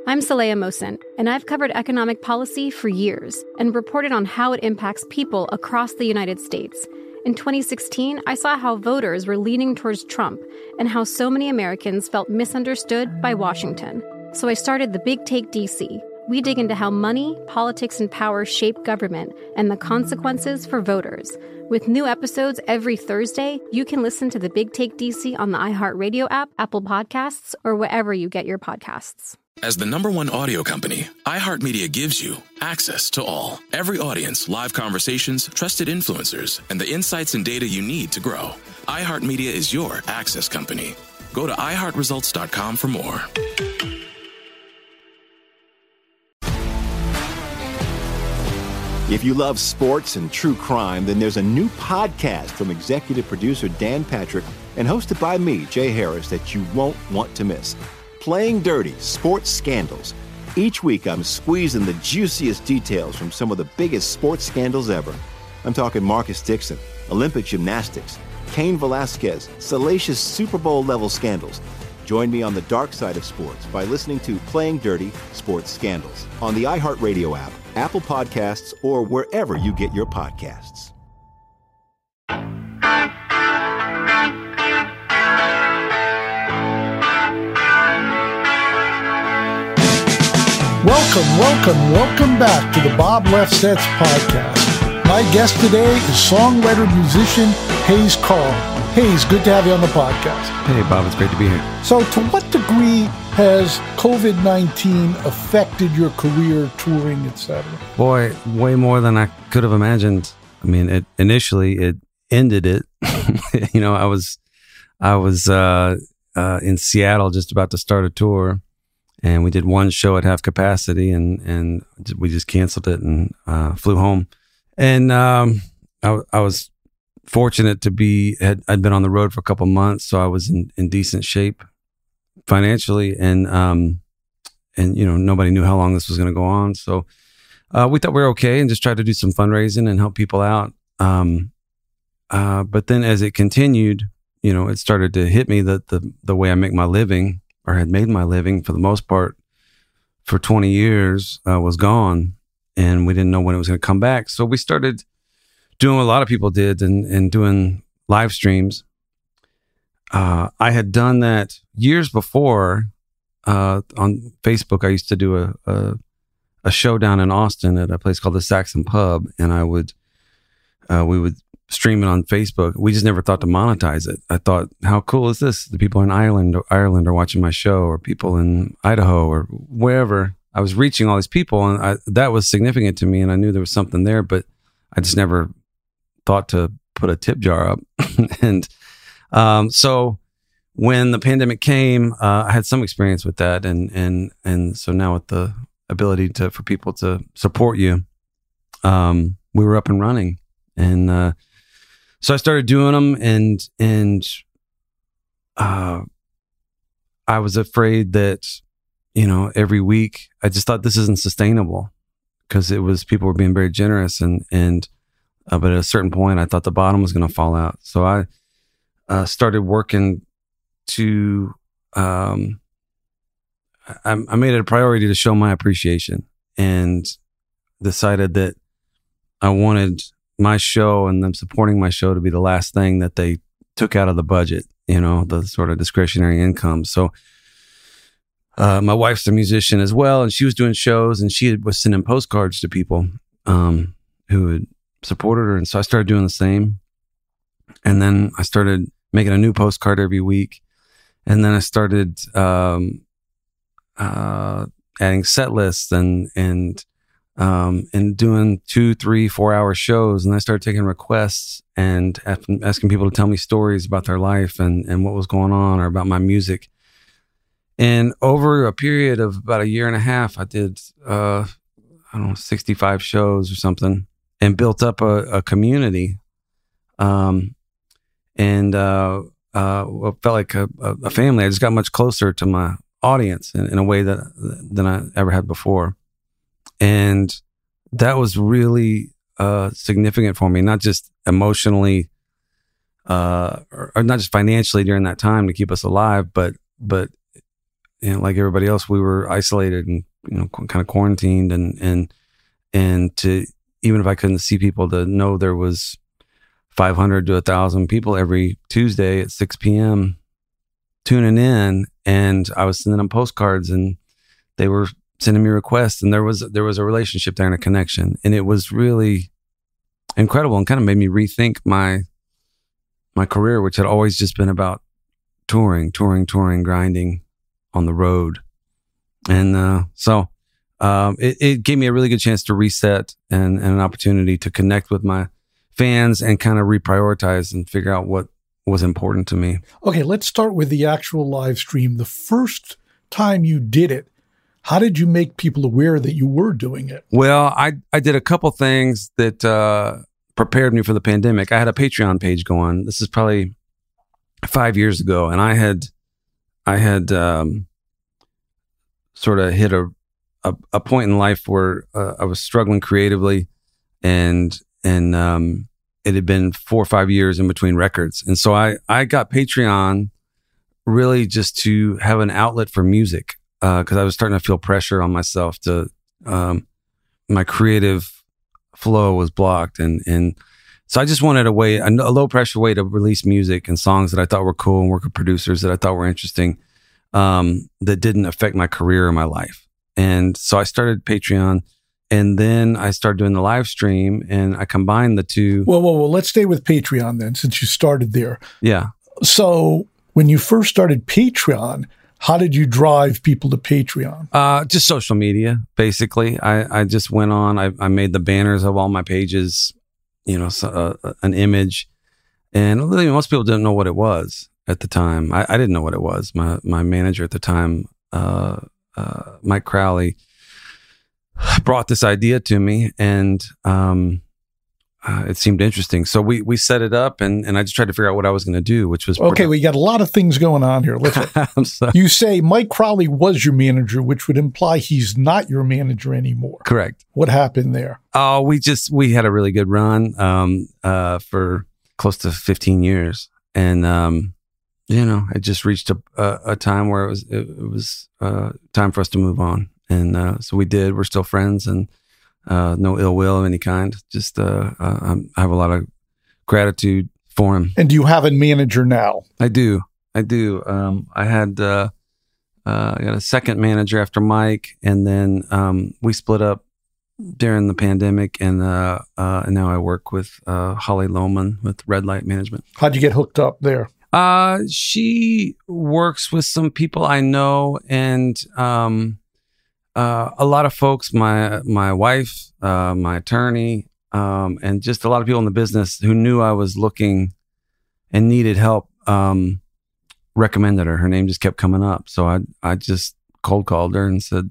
I'm Saleha Mohsin, and I've covered economic policy for years and reported on how it impacts people across the United States. In 2016, I saw how voters were leaning towards Trump and how so many Americans felt misunderstood by Washington. So I started The Big Take DC. We dig into how money, politics, and power shape government and the consequences for voters. With new episodes every Thursday, you can listen to The Big Take DC on the iHeartRadio app, Apple Podcasts, or wherever you get your podcasts. As the #1 audio company, iHeartMedia gives you access to all. Every audience, live conversations, trusted influencers, and the insights and data you need to grow. iHeartMedia is your access company. Go to iHeartResults.com for more. If you love sports and true crime, then there's a new podcast from executive producer Dan Patrick and hosted by me, Jay Harris, that you won't want to miss. Playing Dirty: Sports Scandals. Each week, I'm squeezing the juiciest details from some of the biggest sports scandals ever. I'm talking Marcus Dixon, Olympic gymnastics, Cain Velasquez, salacious Super Bowl-level scandals. Join me on the dark side of sports by listening to Playing Dirty: Sports Scandals on the iHeartRadio app, Apple Podcasts, or wherever you get your podcasts. Welcome back to the Bob Lefsetz podcast. My guest today is songwriter, musician Hayes Carll. Hayes, good to have you on the podcast. Hey, Bob, it's great to be here. So to what degree has COVID-19 affected your career, touring, etc.? Boy, way more than I could have imagined. I mean, it ended it. You know, I was in Seattle just about to start a tour. And we did one show at half capacity, and we just canceled it and flew home. And I was fortunate to I'd been on the road for a couple months, so I was in decent shape financially, and you know, nobody knew how long this was going to go on. So we thought we were okay, and just tried to do some fundraising and help people out. But then as it continued, you know, it started to hit me that the way I make my living, or had made my living for the most part for 20 years, was gone, and we didn't know when it was going to come back. So we started doing what a lot of people did and doing live streams. I had done that years before on Facebook. I used to do a show down in Austin at a place called the Saxon Pub, and we would stream it on Facebook. We just never thought to monetize it. I thought, how cool is this? The people in Ireland are watching my show, or people in Idaho or wherever. I was reaching all these people, and that was significant to me, and I knew there was something there, but I just never thought to put a tip jar up. And so when the pandemic came, I had some experience with that, and so now with the ability for people to support you, we were up and running. And so I started doing them, and I was afraid that, you know, every week I just thought this isn't sustainable, because people were being very generous, but at a certain point I thought the bottom was going to fall out. So I started working to I made it a priority to show my appreciation, and decided that I wanted my show and them supporting my show to be the last thing that they took out of the budget, you know, the sort of discretionary income. So my wife's a musician as well, and she was doing shows, and she was sending postcards to people who had supported her. And so I started doing the same. And then I started making a new postcard every week. And then I started adding set lists and doing 2, 3, 4 hour shows. And I started taking requests and asking people to tell me stories about their life and what was going on, or about my music. And over a period of about a year and a half, I did, 65 shows or something, and built up a community. Felt like a family. I just got much closer to my audience in a way than I ever had before. And that was really significant for me, not just emotionally, or not just financially during that time to keep us alive, but like everybody else, we were isolated and, kind of quarantined and to, even if I couldn't see people, to know there was 500 to 1,000 people every Tuesday at 6 p.m. tuning in, and I was sending them postcards and they were sending me requests, and there was a relationship there and a connection, and it was really incredible and kind of made me rethink my career, which had always just been about touring, grinding on the road. And so it gave me a really good chance to reset and an opportunity to connect with my fans and kind of reprioritize and figure out what was important to me. Okay, let's start with the actual live stream. The first time you did it, how did you make people aware that you were doing it? Well, I did a couple things that prepared me for the pandemic. I had a Patreon page going. This is probably 5 years ago, and I had sort of hit a point in life where I was struggling creatively, and it had been 4 or 5 years in between records. And so I got Patreon really just to have an outlet for music, because I was starting to feel pressure on myself to, my creative flow was blocked. And so I just wanted a low pressure way to release music and songs that I thought were cool and work with producers that I thought were interesting, that didn't affect my career or my life. And so I started Patreon. And then I started doing the live stream, and I combined the two. Well, let's stay with Patreon then, since you started there. Yeah. So when you first started Patreon, how did you drive people to Patreon? Just social media, basically. I just went on. I made the banners of all my pages, an image. And really, most people didn't know what it was at the time. I didn't know what it was. My manager at the time, Mike Crowley, brought this idea to me, and it seemed interesting. So we set it up, and I just tried to figure out what I was going to do, which was okay. We got a lot of things going on here. You say Mike Crowley was your manager, which would imply he's not your manager anymore. Correct. What happened there? Oh, we had a really good run for close to 15 years, and it just reached a time where it was time for us to move on. And so we did. We're still friends, and no ill will of any kind. Just I have a lot of gratitude for him. And do you have a manager now? I do. I had I got a second manager after Mike, and then we split up during the pandemic, and now I work with Holly Lohman with Red Light Management. How'd you get hooked up there? She works with some people I know, and a lot of folks, my wife, my attorney, and just a lot of people in the business who knew I was looking and needed help, recommended her. Her name just kept coming up. So I just cold called her and said,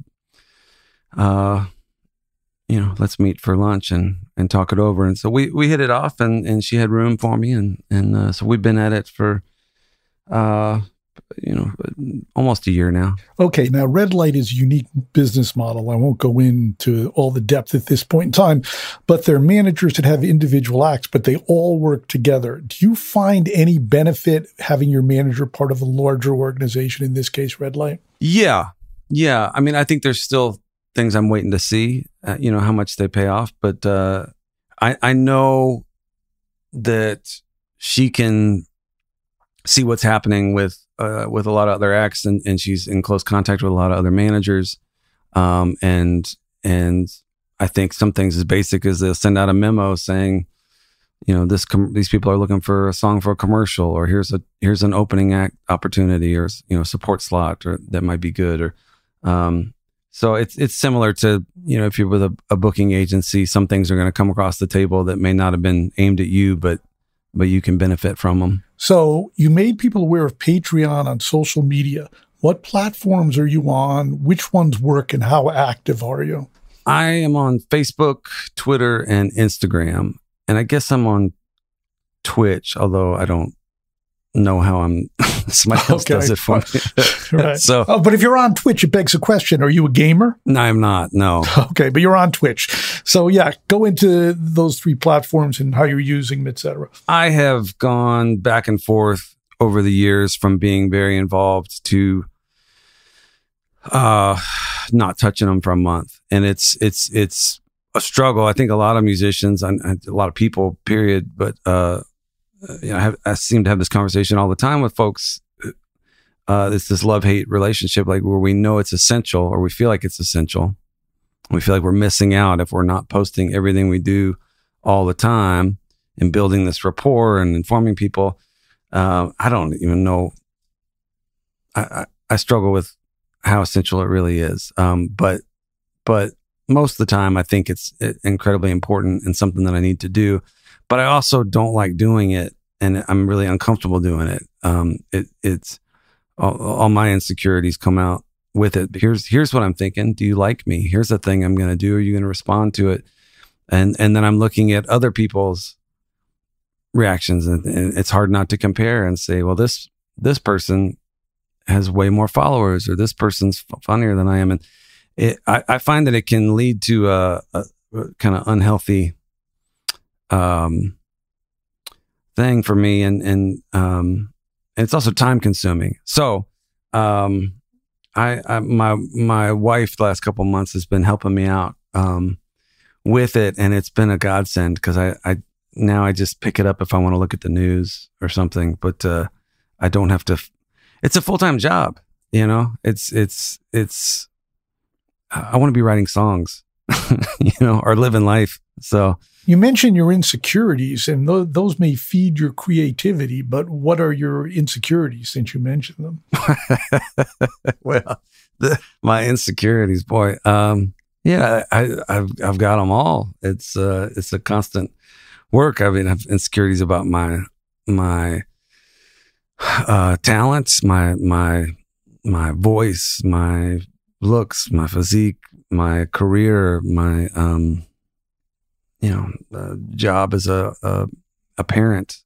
let's meet for lunch and talk it over. And so we hit it off, and she had room for me. And so we've been at it for, almost a year now. Okay. Now, Red Light is a unique business model. I won't go into all the depth at this point in time, but they're managers that have individual acts, but they all work together. Do you find any benefit having your manager part of a larger organization, in this case, Red Light? Yeah. I mean, I think there's still things I'm waiting to see, how much they pay off, but I know that she can see what's happening with a lot of other acts, and she's in close contact with a lot of other managers. And I think some things as basic as they'll send out a memo saying, these people are looking for a song for a commercial, or here's an opening act opportunity, or support slot, or that might be good, or so it's similar to if you're with a booking agency, some things are going to come across the table that may not have been aimed at you, but you can benefit from them. So you made people aware of Patreon on social media. What platforms are you on? Which ones work, and how active are you? I am on Facebook, Twitter, and Instagram. And I guess I'm on Twitch, although I don't know how somebody else does it for me. Right. But if you're on Twitch, it begs a question. Are you a gamer? No, I'm not. No. Okay. But you're on Twitch. So yeah, go into those 3 platforms and how you're using them, et cetera. I have gone back and forth over the years from being very involved to not touching them for a month. And it's a struggle. I think a lot of musicians and a lot of people, period. But, I seem to have this conversation all the time with folks. It's this love-hate relationship, like where we know it's essential, or we feel like it's essential. We feel like we're missing out if we're not posting everything we do all the time and building this rapport and informing people. I don't even know. I struggle with how essential it really is. But most of the time I think it's incredibly important and something that I need to do, but I also don't like doing it, and I'm really uncomfortable doing it. It's all my insecurities come out with it. But here's what I'm thinking. Do you like me? Here's the thing I'm going to do. Are you going to respond to it? And then I'm looking at other people's reactions, and it's hard not to compare and say, well, this person has way more followers, or this person's funnier than I am. And I find that it can lead to a kind of unhealthy thing for me. And it's also time consuming. So, my wife the last couple of months has been helping me out, with it. And it's been a godsend, because I now I just pick it up if I want to look at the news or something, but, I don't have to, it's a full-time job, it's, I want to be writing songs, or living life. So you mentioned your insecurities, and those may feed your creativity, but what are your insecurities, since you mentioned them? Well, my insecurities, boy. Yeah, I've got them all. It's a constant work. I mean, I have insecurities about my talents, my voice, my looks, my physique, my career, my job as a parent.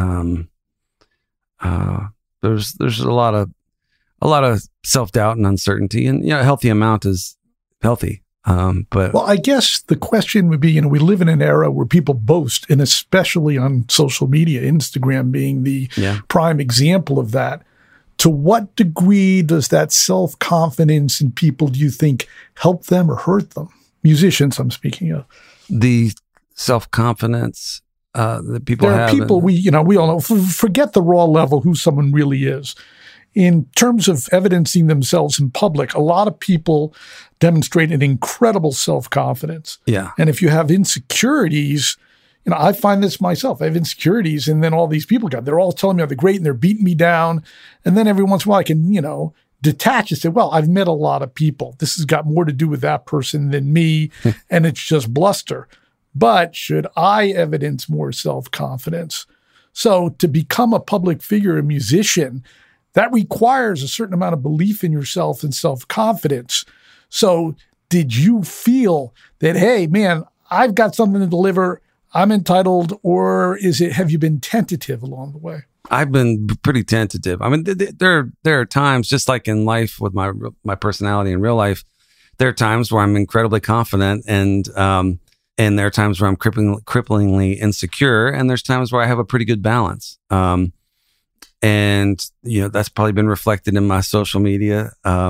There's a lot of self-doubt and uncertainty, and a healthy amount is healthy. But well, I guess the question would be, we live in an era where people boast, and especially on social media, Instagram being the prime example of that. To what degree does that self-confidence in people, do you think, help them or hurt them? Musicians, I'm speaking of. The self-confidence that people have. There are people we all know. Forget the raw level, who someone really is. In terms of evidencing themselves in public, a lot of people demonstrate an incredible self-confidence. Yeah. And if you have insecurities, I find this myself. I have insecurities, and then all these people they're all telling me they're great and they're beating me down. And then every once in a while I can, detach and say, well, I've met a lot of people. This has got more to do with that person than me, and it's just bluster. But should I evidence more self-confidence? So to become a public figure, a musician, that requires a certain amount of belief in yourself and self-confidence. So did you feel that, hey, man, I've got something to deliver, I'm entitled, or have you been tentative along the way? I've been pretty tentative. I mean, there are times, just like in life with my personality in real life, there are times where I'm incredibly confident, and there are times where I'm cripplingly insecure, and there's times where I have a pretty good balance. And that's probably been reflected in my social media.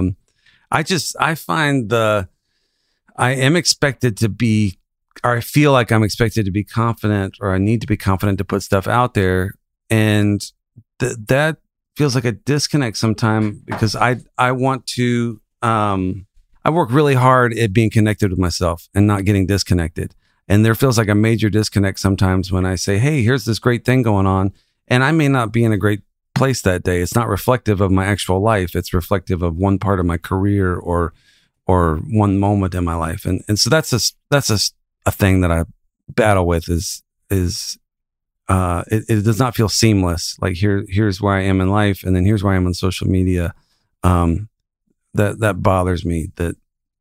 I find I am expected to be, or I feel like I'm expected to be confident, or I need to be confident to put stuff out there. And that feels like a disconnect sometimes, because I want to, I work really hard at being connected with myself and not getting disconnected. And there feels like a major disconnect sometimes when I say, hey, here's this great thing going on, and I may not be in a great place that day. It's not reflective of my actual life. It's reflective of one part of my career or one moment in my life. And so that's a thing that I battle with is it does not feel seamless. Like here's where I am in life, and then here's where I am on social media. That bothers me, that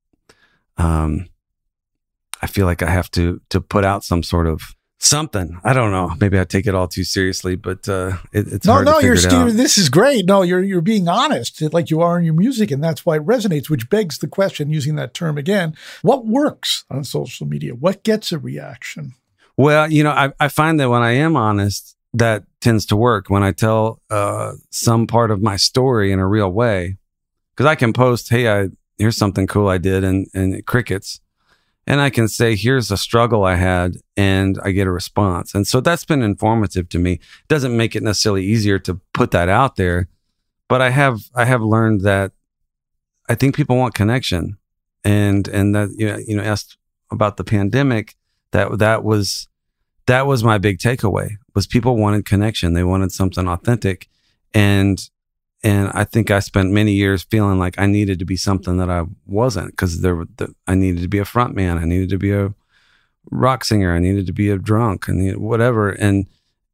I feel like I have to put out some sort of something. I don't know. Maybe I take it all too seriously, but it's hard to figure it out. This is great. No, you're being honest, like you are in your music, and that's why it resonates. Which begs the question, using that term again: what works on social media? What gets a reaction? Well, I find that when I am honest, that tends to work. When I tell some part of my story in a real way, because I can post, hey, here's something cool I did, and crickets. And I can say, here's a struggle I had, and I get a response. And so that's been informative to me. It doesn't make it necessarily easier to put that out there, but I have learned that I think people want connection, and that asked about the pandemic. That was my big takeaway, was people wanted connection. They wanted something authentic, and I think I spent many years feeling like I needed to be something that I wasn't, because I needed to be a front man. I needed to be a rock singer. I needed to be a drunk, and whatever. And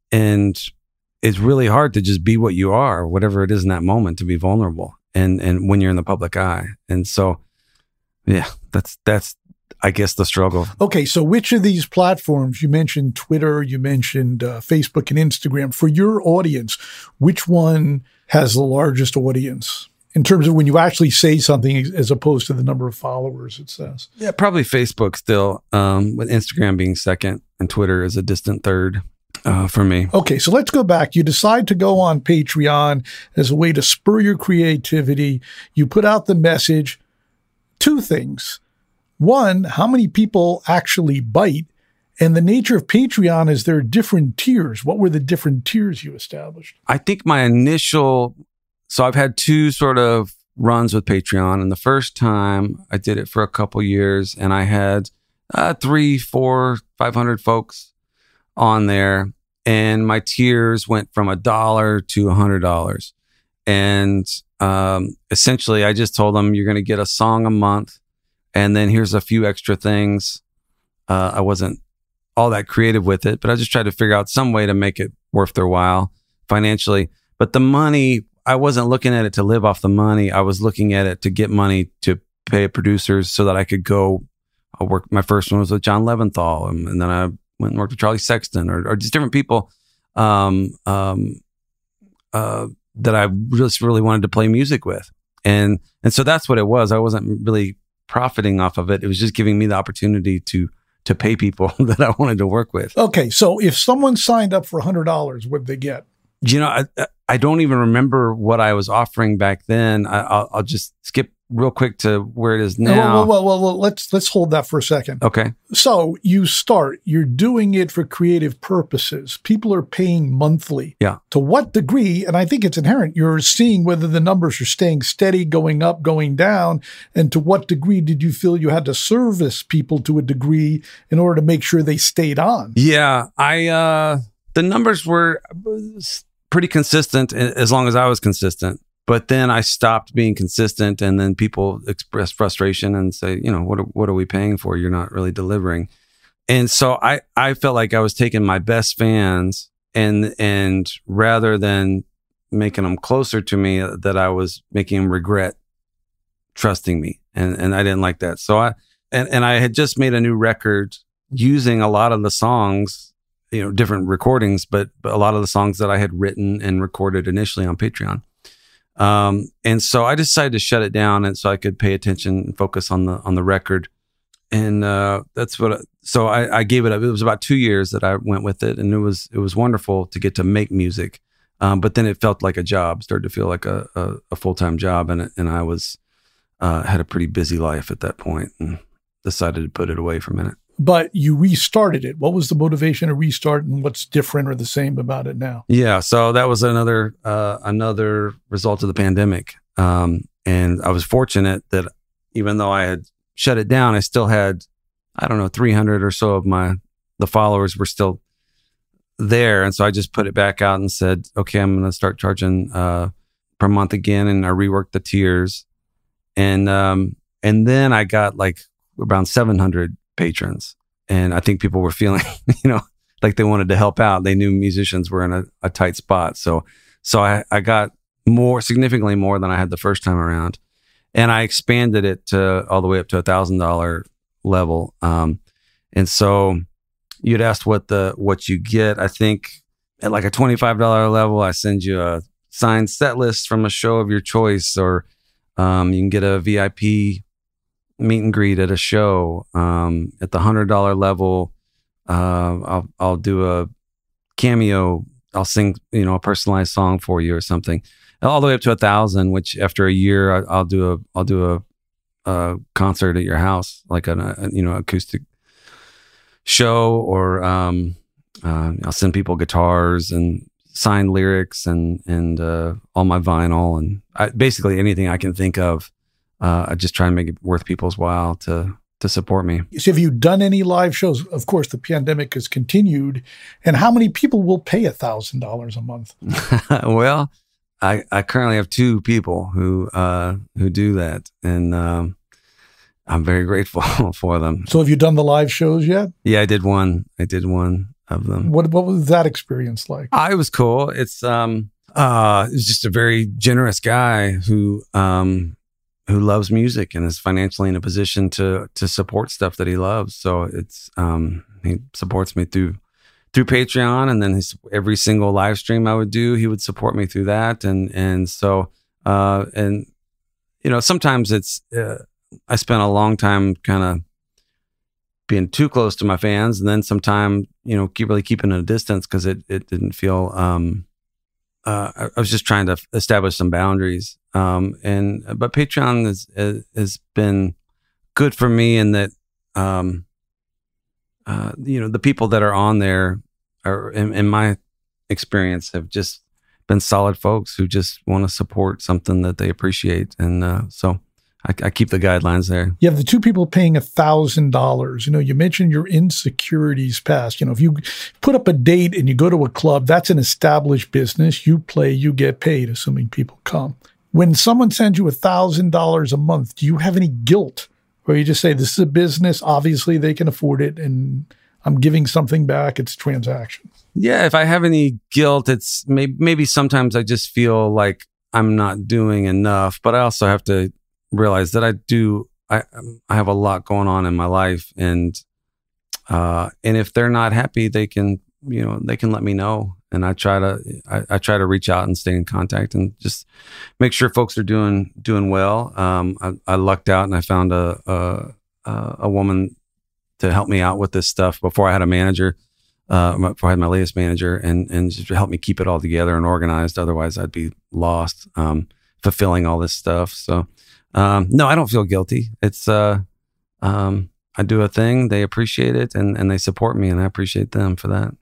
it's really hard to just be what you are, whatever it is in that moment, to be vulnerable. And when you're in the public eye. And so, yeah, that's I guess the struggle. Okay. So which of these platforms, you mentioned Twitter, you mentioned Facebook and Instagram, for your audience, which one has the largest audience in terms of when you actually say something as opposed to the number of followers it says? Yeah, probably Facebook still, with Instagram being second, and Twitter is a distant third for me. Okay, so let's go back. You decide to go on Patreon as a way to spur your creativity. You put out the message. Two things. One, how many people actually bite? And the nature of Patreon is there are different tiers. What were the different tiers you established? I think so I've had two sort of runs with Patreon. And the first time I did it for a couple years, and I had 300, 400, 500 folks on there. And my tiers went from $1 to $100. And essentially, I just told them, you're going to get a song a month, and then here's a few extra things. I wasn't all that creative with it, but I just tried to figure out some way to make it worth their while financially. But the money, I wasn't looking at it to live off the money. I was looking at it to get money to pay producers so that I could go work. My first one was with John Leventhal, and then I went and worked with Charlie Sexton, or just different people that I just really wanted to play music with. And so that's what it was. I wasn't really profiting off of it. It was just giving me the opportunity to pay people that I wanted to work with. Okay. So if someone signed up for $100, what did they get? I don't even remember what I was offering back then. I'll just skip real quick to where it is now. Well, let's hold that for a second. Okay. So you're doing it for creative purposes. People are paying monthly. Yeah. To what degree? And I think it's inherent. You're seeing whether the numbers are staying steady, going up, going down. And to what degree did you feel you had to service people to a degree in order to make sure they stayed on? Yeah. The numbers were pretty consistent as long as I was consistent. But then I stopped being consistent, and then people express frustration and say, what are we paying for? You're not really delivering. And so I felt like I was taking my best fans and rather than making them closer to me, that I was making them regret trusting me. And I didn't like that. So I had just made a new record using a lot of the songs, different recordings, but a lot of the songs that I had written and recorded initially on Patreon. And so I decided to shut it down, and so I could pay attention and focus on the record. And, so I gave it up. It was about 2 years that I went with it, and it was wonderful to get to make music. But then it felt like a job, started to feel like a full-time job. And I was, had a pretty busy life at that point, and decided to put it away for a minute. But you restarted it. What was the motivation to restart, and what's different or the same about it now? Yeah. So that was another result of the pandemic. And I was fortunate that even though I had shut it down, I still had, 300 or so of the followers were still there. And so I just put it back out and said, okay, I'm going to start charging per month again. And I reworked the tiers. And then I got like around 700 patrons. And I think people were feeling, like they wanted to help out. They knew musicians were in a tight spot. So I got significantly more than I had the first time around. And I expanded it to all the way up to $1,000 level. And so you'd asked what you get. I think at like a $25 level, I send you a signed set list from a show of your choice, or you can get a VIP meet and greet at a show. At the $100 level, I'll do a cameo. I'll sing, a personalized song for you or something. All the way up to $1,000, which after a year, I'll do a a concert at your house, like an acoustic show, or I'll send people guitars and signed lyrics and all my vinyl, and basically anything I can think of. I just try and make it worth people's while to support me. So have you done any live shows? Of course, the pandemic has continued. And how many people will pay $1,000 a month? Well, I currently have 2 people who do that, and I'm very grateful for them. So have you done the live shows yet? Yeah, I did one of them. What was that experience like? It was cool. It's it was just a very generous guy who loves music and is financially in a position to support stuff that he loves. So it's he supports me through Patreon, and then every single live stream I would do, he would support me through that. And so sometimes it's I spent a long time kind of being too close to my fans, and then sometime keeping a distance because it didn't feel I was just trying to establish some boundaries. But Patreon has been good for me in that the people that are on there are, in my experience, have just been solid folks who just want to support something that they appreciate, and so I keep the guidelines there. You have the 2 people paying $1,000. You mentioned your insecurities past. If you put up a date and you go to a club, that's an established business. You play, you get paid, assuming people come. When someone sends you $1,000 a month, do you have any guilt? Or you just say, this is a business, obviously they can afford it, and I'm giving something back, it's a transaction? Yeah, if I have any guilt, it's maybe sometimes I just feel like I'm not doing enough, but I also have to realize that I have a lot going on in my life, and if they're not happy, they can let me know, and I try to reach out and stay in contact and just make sure folks are doing well. I lucked out and I found a woman to help me out with this stuff before I had a manager, before I had my latest manager, and just help me keep it all together and organized. Otherwise I'd be lost, fulfilling all this stuff. So no, I don't feel guilty. It's I do a thing, they appreciate it, and they support me, and I appreciate them for that.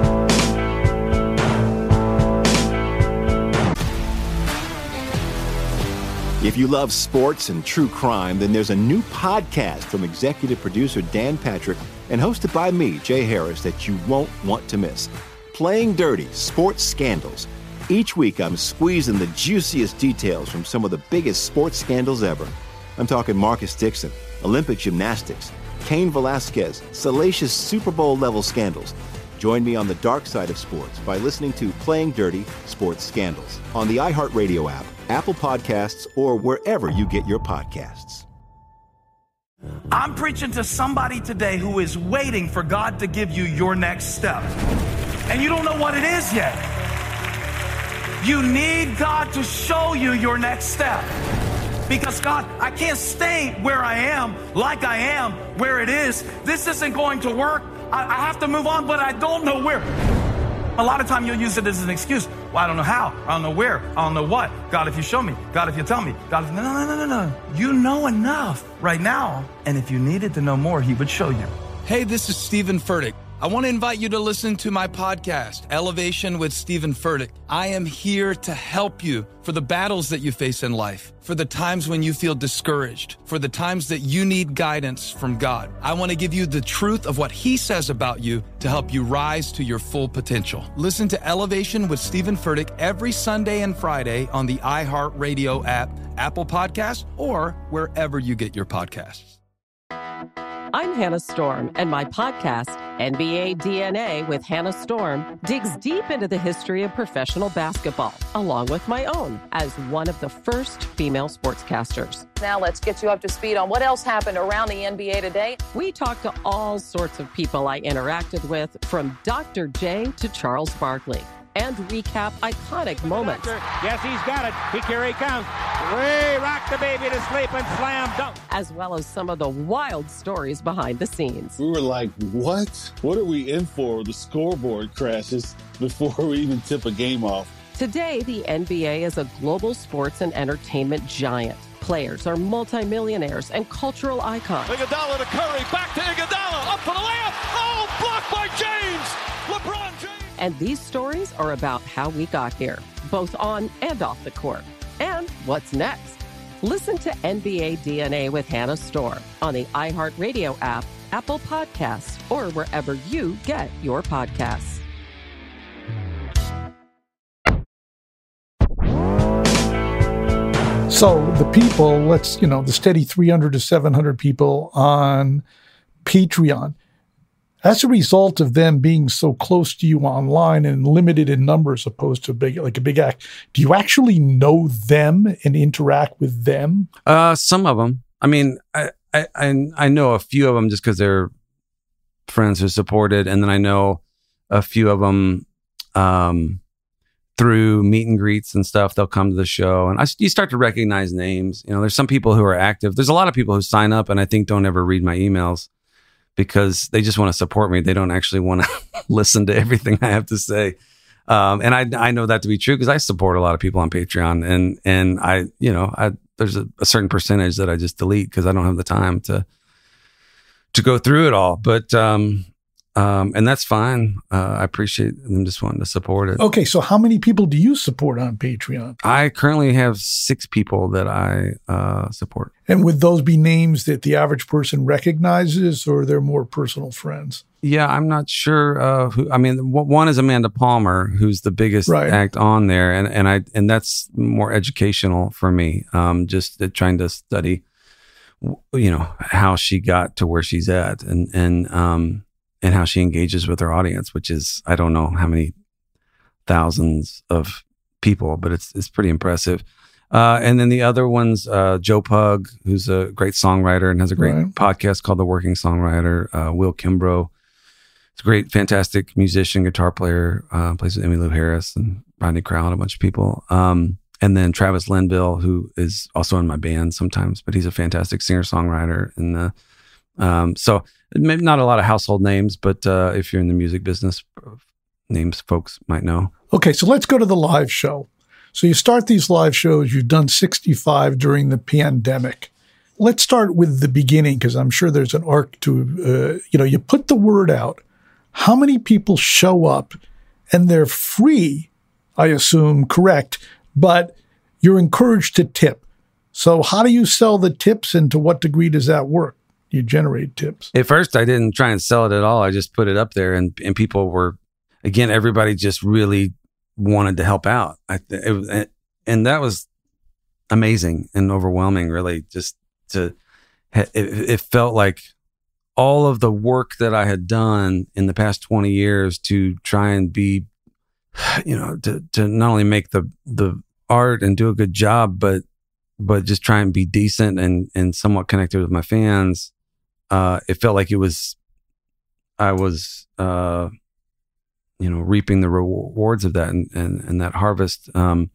If you love sports and true crime, then there's a new podcast from executive producer Dan Patrick and hosted by me, Jay Harris, that you won't want to miss. Playing Dirty: Sports Scandals. Each week, I'm squeezing the juiciest details from some of the biggest sports scandals ever. I'm talking Marcus Dixon, Olympic gymnastics, Cain Velasquez, salacious Super Bowl-level scandals. Join me on the dark side of sports by listening to Playing Dirty: Sports Scandals on the iHeartRadio app, Apple Podcasts, or wherever you get your podcasts. I'm preaching to somebody today who is waiting for God to give you your next step, and you don't know what it is yet. You need God to show you your next step. Because God, I can't stay where I am, like I am, where it is. This isn't going to work. I have to move on, but I don't know where. A lot of time you'll use it as an excuse. Well, I don't know how. I don't know where. I don't know what. God, if you show me. God, if you tell me. God, if... No. You know enough right now. And if you needed to know more, he would show you. Hey, this is Stephen Furtick. I want to invite you to listen to my podcast, Elevation with Stephen Furtick. I am here to help you for the battles that you face in life, for the times when you feel discouraged, for the times that you need guidance from God. I want to give you the truth of what he says about you to help you rise to your full potential. Listen to Elevation with Stephen Furtick every Sunday and Friday on the iHeartRadio app, Apple Podcasts, or wherever you get your podcasts. I'm Hannah Storm, and my podcast, NBA DNA with Hannah Storm, digs deep into the history of professional basketball, along with my own, as one of the first female sportscasters. Now let's get you up to speed on what else happened around the NBA today. We talk to all sorts of people I interacted with, from Dr. J to Charles Barkley, and recap iconic moments. Yes, he's got it. Here he comes. Way rock the baby to sleep and slam dunk. As well as some of the wild stories behind the scenes. We were like, what? What are we in for? The scoreboard crashes before we even tip a game off. Today, the NBA is a global sports and entertainment giant, players are multimillionaires and cultural icons. Iguodala to Curry, back to Iguodala, up for the layup. Oh, blocked by James. LeBron James. And these stories are about how we got here, both on and off the court. And what's next? Listen to NBA DNA with Hannah Storm on the iHeartRadio app, Apple Podcasts, or wherever you get your podcasts. So the people, the steady 300 to 700 people on Patreon, as a result of them being so close to you online and limited in numbers opposed to a big act, do you actually know them and interact with them? Some of them. I mean, I know a few of them just because they're friends who supported, and then I know a few of them through meet and greets and stuff. They'll come to the show, and you start to recognize names. There's some people who are active. There's a lot of people who sign up and I think don't ever read my emails because they just want to support me. They don't actually want to listen to everything I have to say. And I know that to be true because I support a lot of people on Patreon, and I there's a certain percentage that I just delete because I don't have the time to go through it all. But and that's fine. I appreciate them just wanting to support it. Okay, so how many people do you support on Patreon? I currently have 6 people that I support. And would those be names that the average person recognizes, or they're more personal friends? Yeah, I'm not sure who. I mean, one is Amanda Palmer, who's the biggest act on there, and that's more educational for me. Just trying to study, how she got to where she's at, and how she engages with her audience, which is, I don't know how many thousands of people, but it's pretty impressive. And then the other one's Joe Pug, who's a great songwriter and has a great podcast called The Working Songwriter. Will Kimbrough, he's a great, fantastic musician, guitar player, plays with Emmylou Harris and Rodney Crowell and a bunch of people. And then Travis Linville, who is also in my band sometimes, but he's a fantastic singer-songwriter. And so maybe not a lot of household names, but if you're in the music business, names folks might know. Okay, so let's go to the live show. So you start these live shows, you've done 65 during the pandemic. Let's start with the beginning, because I'm sure there's an arc to, you put the word out. How many people show up? And they're free, I assume, correct, but you're encouraged to tip. So how do you sell the tips, and to what degree does that work? You generate tips. At first, I didn't try and sell it at all. I just put it up there, and people were, again, everybody just really wanted to help out. And that was amazing and overwhelming, really, just it felt like all of the work that I had done in the past 20 years to try and be, to not only make the art and do a good job, but just try and be decent and somewhat connected with my fans. It felt like I was reaping the rewards of that and that harvest.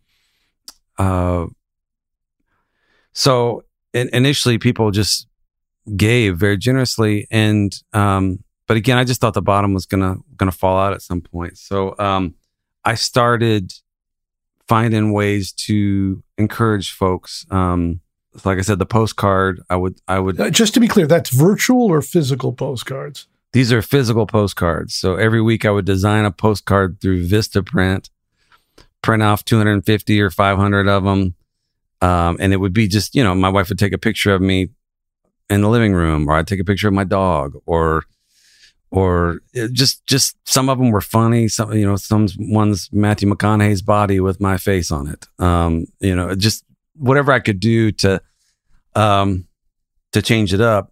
So initially people just gave very generously. But again, I just thought the bottom was going to fall out at some point. So, I started finding ways to encourage folks. Like I said, the postcard, I would just to be clear, that's virtual or physical postcards? These are physical postcards. So every week I would design a postcard through Vistaprint, print off 250 or 500 of them. And it would be just, my wife would take a picture of me in the living room, or I'd take a picture of my dog, or just some of them were funny. Some one's Matthew McConaughey's body with my face on it. Just whatever I could do to change it up.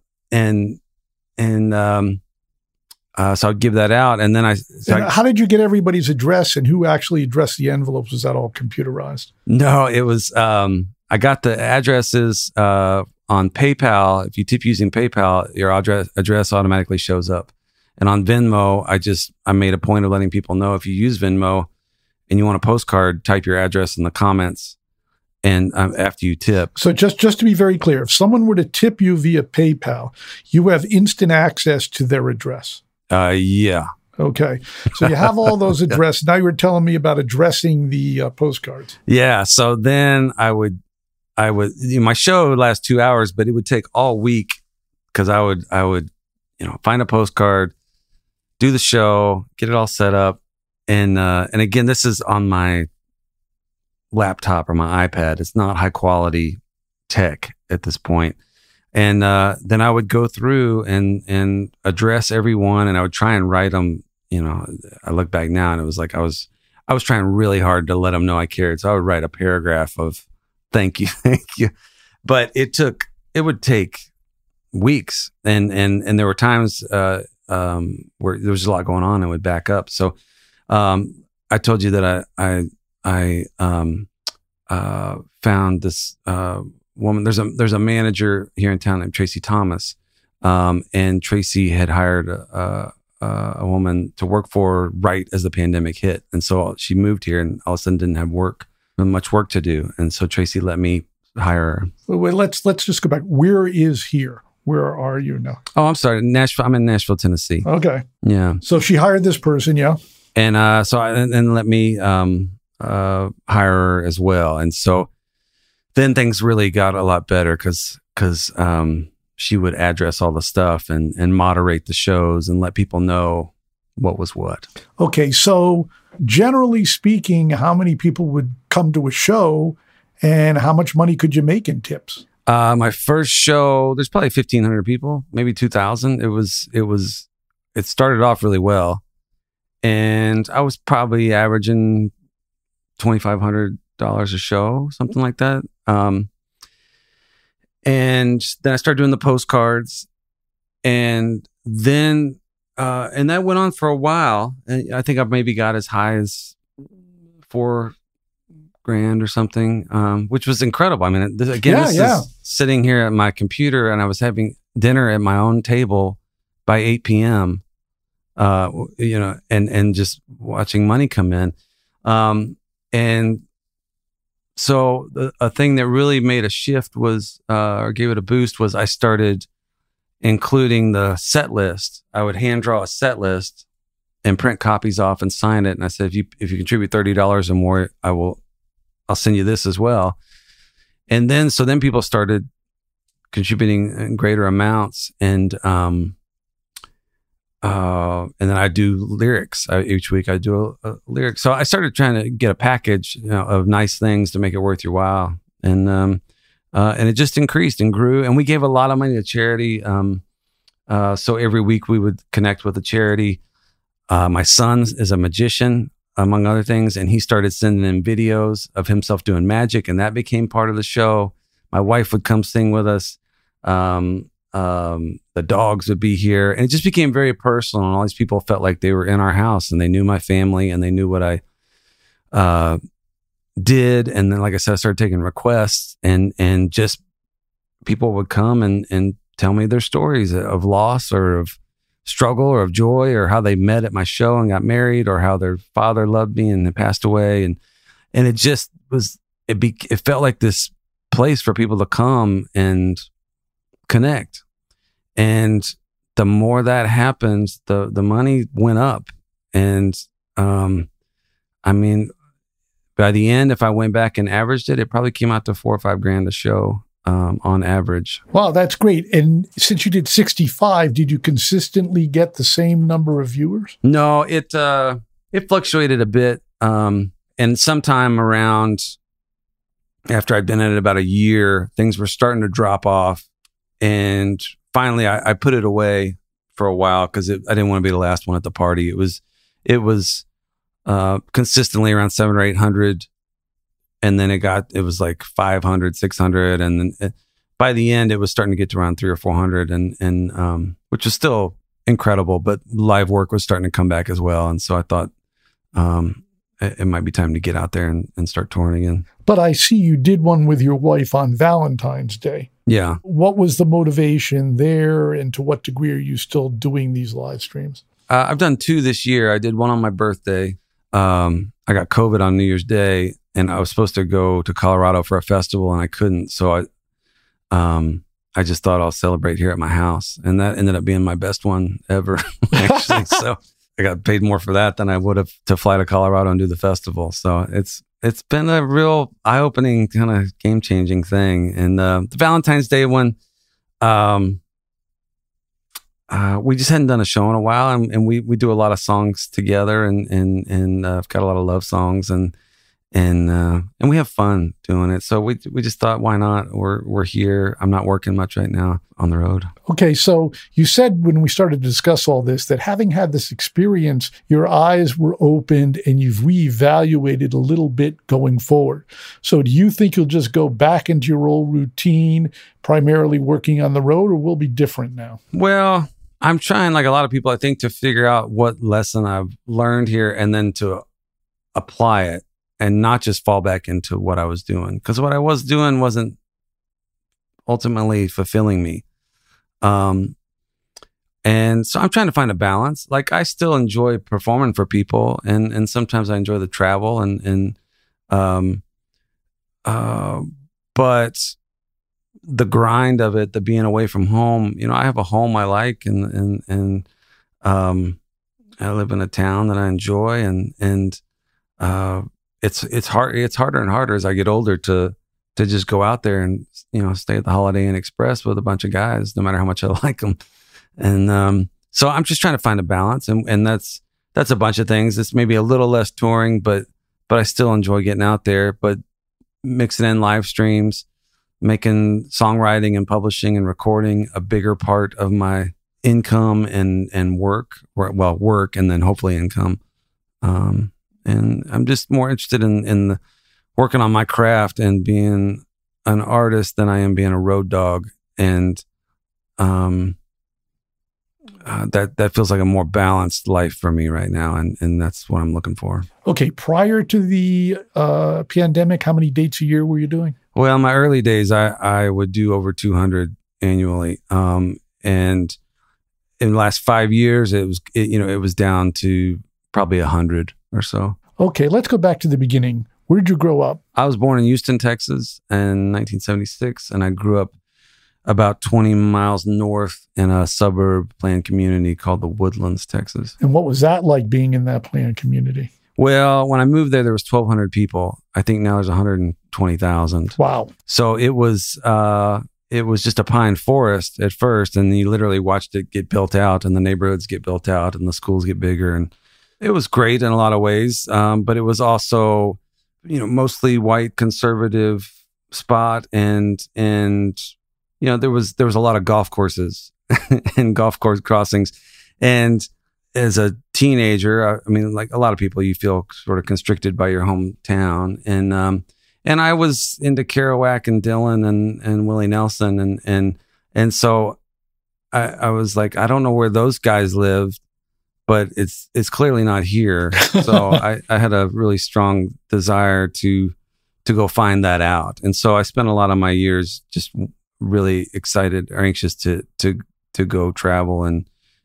So I'd give that out. And then how did you get everybody's address, and who actually addressed the envelopes? Was that all computerized? No, it was, I got the addresses on PayPal. If you tip using PayPal, your address automatically shows up. And on Venmo, I made a point of letting people know, if you use Venmo and you want a postcard, type your address in the comments and after you tip. So just to be very clear, if someone were to tip you via PayPal, you have instant access to their address. Yeah. Okay. So you have all those addresses. Now you were telling me about addressing the postcards. Yeah. So then I would would, my show would last 2 hours, but it would take all week because I would, find a postcard, do the show, get it all set up. And again, this is on my laptop or my iPad. It's not high quality tech at this point. And then I would go through and address everyone, and I would try and write them. I look back now and it was like I was trying really hard to let them know I cared. So I would write a paragraph of thank you. But it would take weeks, and there were times where there was a lot going on and would back up. So I told you that I found this woman. There's a manager here in town named Tracy Thomas, and Tracy had hired a woman to work for her right as the pandemic hit, and so she moved here, and all of a sudden didn't have much work to do, and so Tracy let me hire her. Wait, let's just go back. Where is here? Where are you now? Oh, I'm sorry, Nashville. I'm in Nashville, Tennessee. Okay. Yeah. So she hired this person, yeah. And and let me hire her as well, and so then things really got a lot better because she would address all the stuff and moderate the shows and let people know what was what. Okay, so generally speaking, how many people would come to a show, and how much money could you make in tips? My first show, there's probably 1,500 people, maybe 2,000. It started off really well, and I was probably averaging $2,500 a show, something like that. And then I started doing the postcards, and then and that went on for a while. And I think I maybe got as high as $4,000 or something, which was incredible. I mean, this is sitting here at my computer, and I was having dinner at my own table by 8 p.m. And just watching money come in, and so a thing that really made a shift was, or gave it a boost, was I started including the set list. I would hand draw a set list and print copies off and sign it. And I said, if you contribute $30 or more, I'll send you this as well. And then people started contributing in greater amounts, and then I do lyrics. Each week I do a lyric. So I started trying to get a package, of nice things to make it worth your while. And it just increased and grew. And we gave a lot of money to charity. So every week we would connect with a charity. My son is a magician, among other things, and he started sending in videos of himself doing magic, and that became part of the show. My wife would come sing with us. The dogs would be here, and it just became very personal, and all these people felt like they were in our house, and they knew my family, and they knew what I did. And then, like I said, I started taking requests, and just people would come and tell me their stories of loss or of struggle or of joy, or how they met at my show and got married, or how their father loved me and passed away. And it just was, it felt like this place for people to come and connect. And the more that happens, the money went up. And I mean, by the end, if I went back and averaged it, it probably came out to $4,000 or $5,000 a show on average. Wow, that's great. And since you did 65, did you consistently get the same number of viewers? No, it fluctuated a bit. And sometime around after I'd been at it about a year, things were starting to drop off. And finally, I put it away for a while because I didn't want to be the last one at the party. It was consistently around 700 or 800, and then it was like 500, 600, and then by the end, it was starting to get to around 300 or 400, and which was still incredible. But live work was starting to come back as well, and so I thought it might be time to get out there and start touring again. But I see you did one with your wife on Valentine's Day. Yeah. What was the motivation there, and to what degree are you still doing these live streams? I've done 2 this year. I did one on my birthday. I got COVID on New Year's Day, and I was supposed to go to Colorado for a festival, and I couldn't. So I just thought I'll celebrate here at my house, and that ended up being my best one ever, actually. So I got paid more for that than I would have to fly to Colorado and do the festival. So it's been a real eye-opening, kind of game-changing thing. And the Valentine's Day one, we just hadn't done a show in a while, and we do a lot of songs together, and I've got a lot of love songs, and we have fun doing it. So we just thought, why not? We're here. I'm not working much right now on the road. Okay, so you said when we started to discuss all this that having had this experience, your eyes were opened and you've reevaluated a little bit going forward. So do you think you'll just go back into your old routine, primarily working on the road, or will be different now? Well, I'm trying, like a lot of people, I think, to figure out what lesson I've learned here and then to apply it and not just fall back into what I was doing. Because what I was doing wasn't ultimately fulfilling me. And so I'm trying to find a balance. Like, I still enjoy performing for people, and sometimes I enjoy the travel but the grind of it, the being away from home, I have a home I like, and I live in a town that I enjoy, and it's harder and harder as I get older to just go out there and, stay at the Holiday Inn Express with a bunch of guys, no matter how much I like them. And so I'm just trying to find a balance, and that's a bunch of things. It's maybe a little less touring, but I still enjoy getting out there, but mixing in live streams, making songwriting and publishing and recording a bigger part of my income and work, and then hopefully income. And I'm just more interested in working on my craft and being an artist than I am being a road dog. And that feels like a more balanced life for me right now. And that's what I'm looking for. Okay. Prior to the pandemic, how many dates a year were you doing? Well, in my early days, I would do over 200 annually. And in the last 5 years, it was down to probably 100 or so. Okay, let's go back to the beginning. Where did you grow up? I was born in Houston, Texas in 1976, and I grew up about 20 miles north in a suburb planned community called the Woodlands, Texas. And what was that like, being in that planned community? Well, when I moved there was 1,200 people. I think now there's 120,000. Wow. So it was just a pine forest at first, and you literally watched it get built out, and the neighborhoods get built out, and the schools get bigger, and it was great in a lot of ways, but it was also, mostly white conservative spot, and there was a lot of golf courses and golf course crossings, and as a teenager, I mean, like a lot of people, you feel sort of constricted by your hometown, and I was into Kerouac and Dylan and Willie Nelson, and so I was like, I don't know where those guys lived, but it's clearly not here. So I had a really strong desire to go find that out. And so I spent a lot of my years just really excited or anxious to go travel and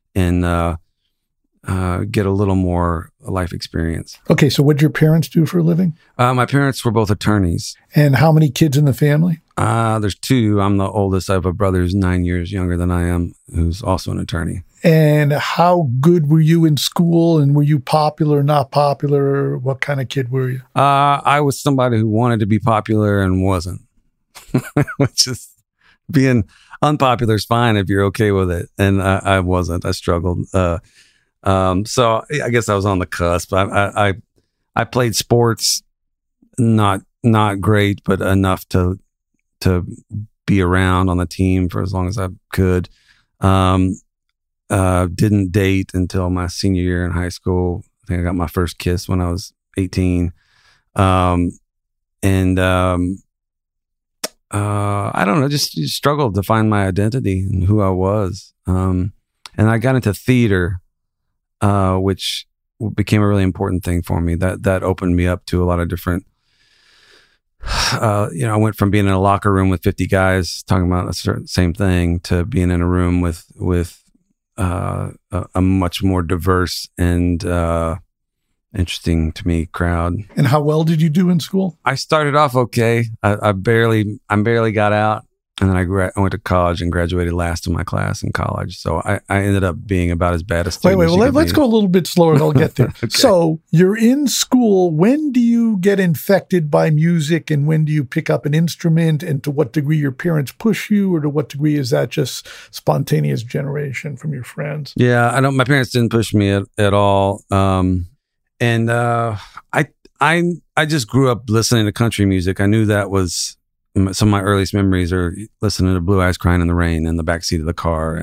get a little more life experience. Okay, so what did your parents do for a living? My parents were both attorneys. And how many kids in the family? There's two. I'm the oldest. I have a brother who's 9 years younger than I am, who's also an attorney. And how good were you in school? And were you popular, not popular? What kind of kid were you? I was somebody who wanted to be popular and wasn't, which is, being unpopular is fine if you're okay with it. And I wasn't. I struggled. So I guess I was on the cusp. I played sports, not great, but enough to be around on the team for as long as I could. Didn't date until my senior year in high school. I think I got my first kiss when I was 18. I don't know, just struggled to find my identity and who I was. And I got into theater, which became a really important thing for me. That opened me up to a lot of different, I went from being in a locker room with 50 guys talking about a certain same thing to being in a room with a much more diverse and interesting to me crowd. And how well did you do in school? I started off okay. I barely got out, and then I went to college and graduated last in my class in college. So I ended up being about as bad a student. Let's go a little bit slower and I'll get there. Okay. So you're in school. When do you you get infected by music, and when do you pick up an instrument, and to what degree your parents push you, or to what degree is that just spontaneous generation from your friends? Yeah, my parents didn't push me at all. I just grew up listening to country music. I knew that was some of my earliest memories are listening to Blue Eyes Crying in the Rain in the backseat of the car.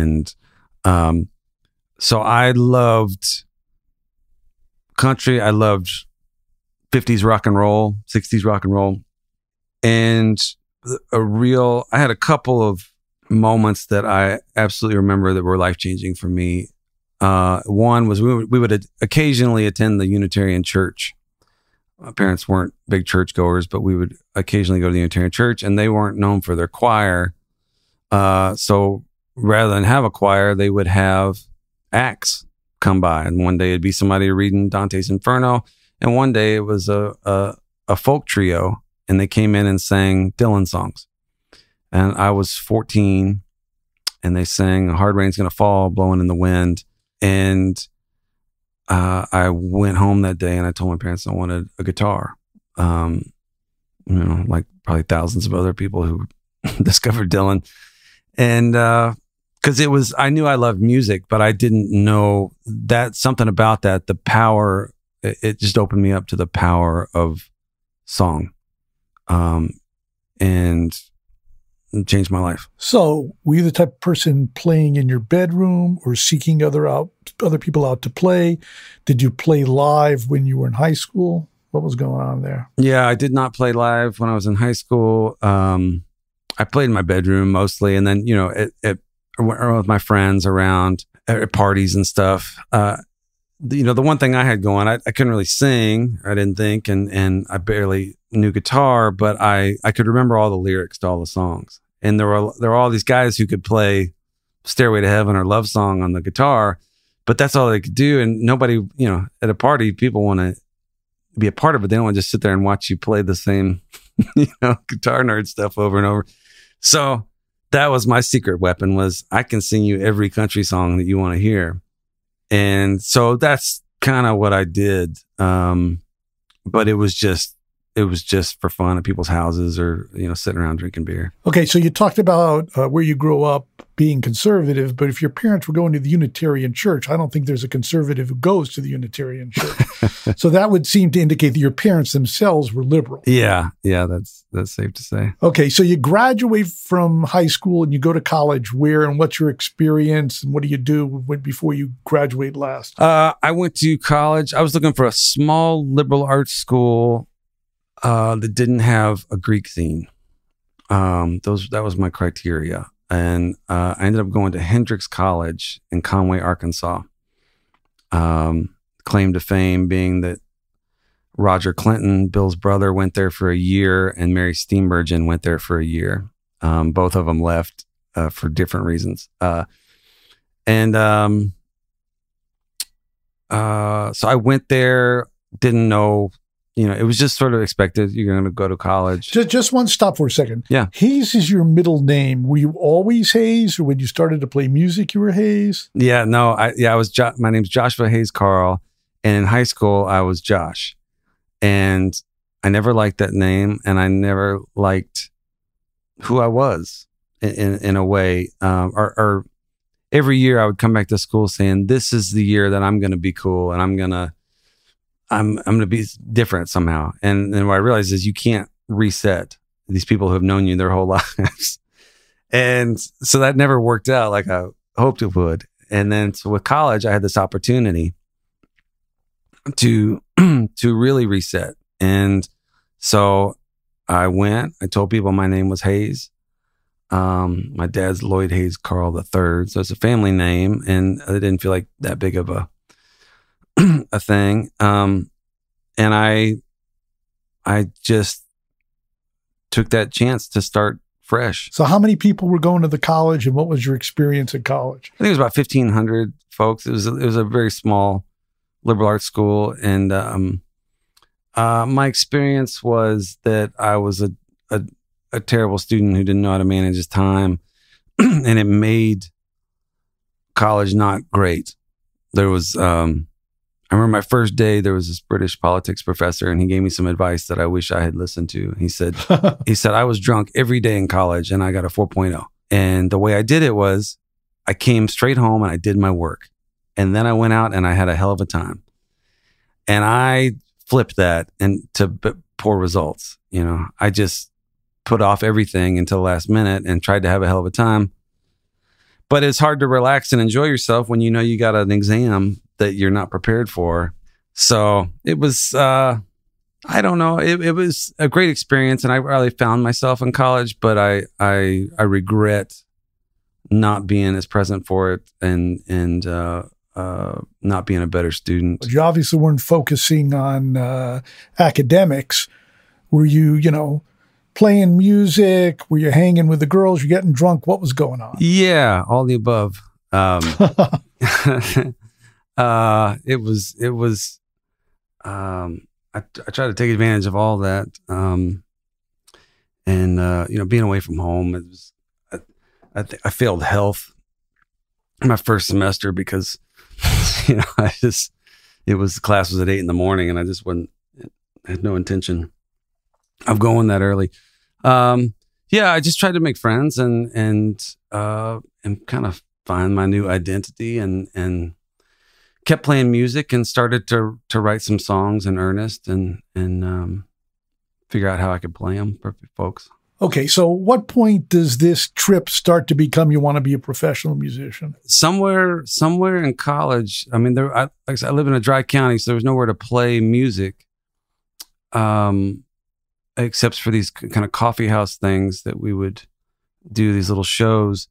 So I loved country. I loved 50s rock and roll, 60s rock and roll. And I had a couple of moments that I absolutely remember that were life-changing for me. One was we would occasionally attend the Unitarian Church. My parents weren't big churchgoers, but we would occasionally go to the Unitarian Church, and they weren't known for their choir. So rather than have a choir, they would have acts come by. And one day it'd be somebody reading Dante's Inferno, and one day it was a folk trio, and they came in and sang Dylan songs. And I was 14, and they sang "Hard Rain's Gonna Fall, Blowing in the Wind." And I went home that day and I told my parents I wanted a guitar. Like probably thousands of other people who discovered Dylan. And because I knew I loved music, but I didn't know that something about that, the power, it just opened me up to the power of song. And changed my life. So were you the type of person playing in your bedroom or seeking other people out to play? Did you play live when you were in high school? What was going on there? Yeah, I did not play live when I was in high school. I played in my bedroom mostly. And then, with my friends around at parties and stuff. The one thing I had going, I couldn't really sing, I didn't think, and I barely knew guitar, but I could remember all the lyrics to all the songs. And there were all these guys who could play Stairway to Heaven or Love Song on the guitar, but that's all they could do. And nobody, at a party, people want to be a part of it. They don't want to just sit there and watch you play the same, guitar nerd stuff over and over. So that was my secret weapon, was I can sing you every country song that you want to hear. And so that's kind of what I did. But it was just for fun at people's houses or, sitting around drinking beer. Okay. So you talked about where you grew up being conservative, but if your parents were going to the Unitarian Church, I don't think there's a conservative who goes to the Unitarian Church. So that would seem to indicate that your parents themselves were liberal. Yeah. That's safe to say. Okay. So you graduate from high school and you go to college. Where and what's your experience and what do you do before you graduate last? I went to college. I was looking for a small liberal arts school that didn't have a Greek scene. That was my criteria. And I ended up going to Hendrix College in Conway, Arkansas. Claim to fame being that Roger Clinton, Bill's brother, went there for a year, and Mary Steenburgen went there for a year. Both of them left for different reasons. So I went there, didn't know. It was just sort of expected. You're going to go to college. Just one stop for a second. Yeah. Hayes is your middle name. Were you always Hayes, or when you started to play music, you were Hayes? Yeah, no. I was. My name's Joshua Hayes Carl, and in high school I was Josh, and I never liked that name, and I never liked who I was in a way. Or every year I would come back to school saying, "This is the year that I'm going to be cool, and I'm going to be different somehow." And then what I realized is you can't reset these people who have known you their whole lives. And so that never worked out like I hoped it would. And then so with college, I had this opportunity to really reset. And so I went, I told people my name was Hayes. My dad's Lloyd Hayes Carl III. So it's a family name, and I didn't feel like that big of a thing. And I just took that chance to start fresh. So how many people were going to the college, and what was your experience at college? I think it was about 1,500 folks. It was a very small liberal arts school. And my experience was that I was a terrible student who didn't know how to manage his time. And it made college not great. There was, I remember my first day, there was this British politics professor, and he gave me some advice that I wish I had listened to. He said, I was drunk every day in college and I got a 4.0. And the way I did it was I came straight home and I did my work. And then I went out and I had a hell of a time. And I flipped that into poor results. You know, I just put off everything until the last minute and tried to have a hell of a time. But it's hard to relax and enjoy yourself when you know you got an exam that you're not prepared for. So it was, I don't know, it was a great experience, and I really found myself in college, but I regret not being as present for it and not being a better student. But you obviously weren't focusing on academics. Were you, playing music? Were you hanging with the girls? You getting drunk? What was going on? Yeah, all the above. It was, I tried to take advantage of all that. Being away from home, it was, I failed health my first semester because, class was at 8 a.m. and I just had no intention of going that early. I just tried to make friends and kind of find my new identity and kept playing music and started to write some songs in earnest and figure out how I could play them for folks. Okay, so what point does this trip start to become you want to be a professional musician? Somewhere in college. I mean, I live in a dry county, so there was nowhere to play music, except for these kind of coffee house things that we would do, these little shows.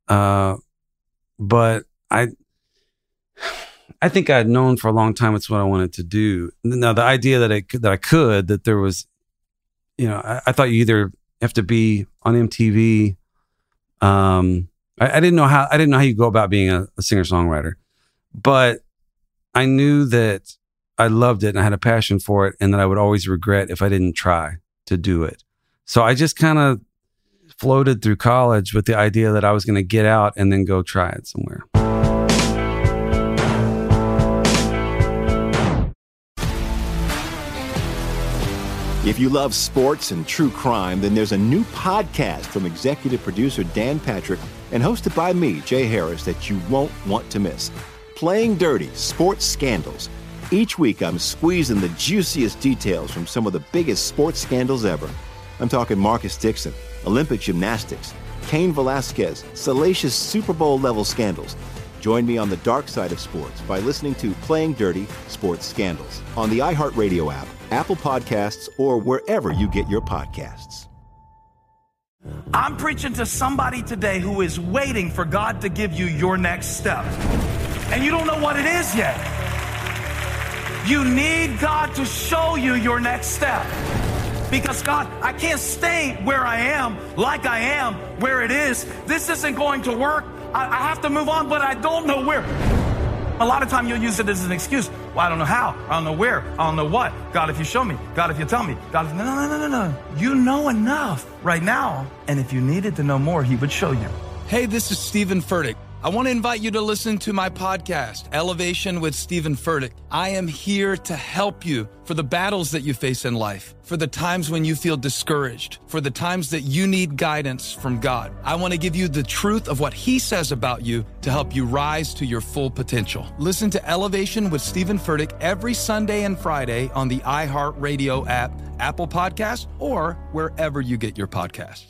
But I think I had known for a long time it's what I wanted to do. Now, the idea that there was, I thought you either have to be on MTV. I didn't know how you go about being a singer-songwriter, but I knew that I loved it and I had a passion for it, and that I would always regret if I didn't try to do it. So I just kind of floated through college with the idea that I was going to get out and then go try it somewhere. If you love sports and true crime, then there's a new podcast from executive producer Dan Patrick and hosted by me, Jay Harris, that you won't want to miss. Playing Dirty: Sports Scandals. Each week, I'm squeezing the juiciest details from some of the biggest sports scandals ever. I'm talking Marcus Dixon, Olympic gymnastics, Cain Velasquez, salacious Super Bowl-level scandals. Join me on the dark side of sports by listening to Playing Dirty: Sports Scandals on the iHeartRadio app, Apple Podcasts, or wherever you get your podcasts. I'm preaching to somebody today who is waiting for God to give you your next step. And you don't know what it is yet. You need God to show you your next step. Because God, I can't stay where I am, like I am, where it is. This isn't going to work. I have to move on, but I don't know where. A lot of time you'll use it as an excuse. Well, I don't know how. I don't know where. I don't know what. God, if you show me. God, if you tell me. God, if... No. You know enough right now. And if you needed to know more, he would show you. Hey, this is Stephen Furtick. I want to invite you to listen to my podcast, Elevation with Stephen Furtick. I am here to help you for the battles that you face in life, for the times when you feel discouraged, for the times that you need guidance from God. I want to give you the truth of what he says about you to help you rise to your full potential. Listen to Elevation with Stephen Furtick every Sunday and Friday on the iHeartRadio app, Apple Podcasts, or wherever you get your podcasts.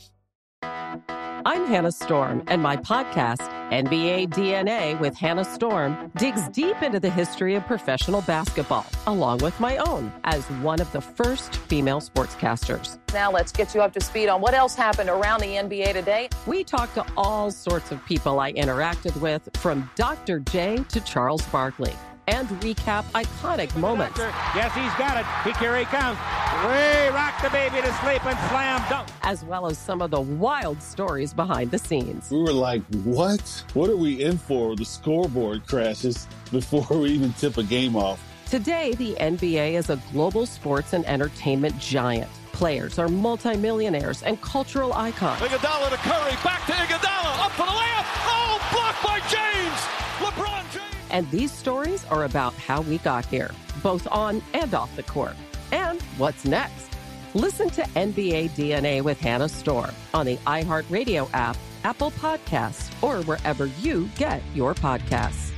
I'm Hannah Storm, and my podcast, NBA DNA with Hannah Storm, digs deep into the history of professional basketball, along with my own, as one of the first female sportscasters. Now let's get you up to speed on what else happened around the NBA today. We talked to all sorts of people I interacted with, from Dr. J to Charles Barkley, and recap iconic moments. Yes, he's got it. Here he comes. Way rock the baby to sleep and slam dunk. As well as some of the wild stories behind the scenes. We were like, what? What are we in for? The scoreboard crashes before we even tip a game off. Today, the NBA is a global sports and entertainment giant. Players are multimillionaires and cultural icons. Iguodala to Curry, back to Iguodala, up for the layup. Oh, blocked by James. LeBron James. And these stories are about how we got here, both on and off the court. And what's next? Listen to NBA DNA with Hannah Storm on the iHeartRadio app, Apple Podcasts, or wherever you get your podcasts.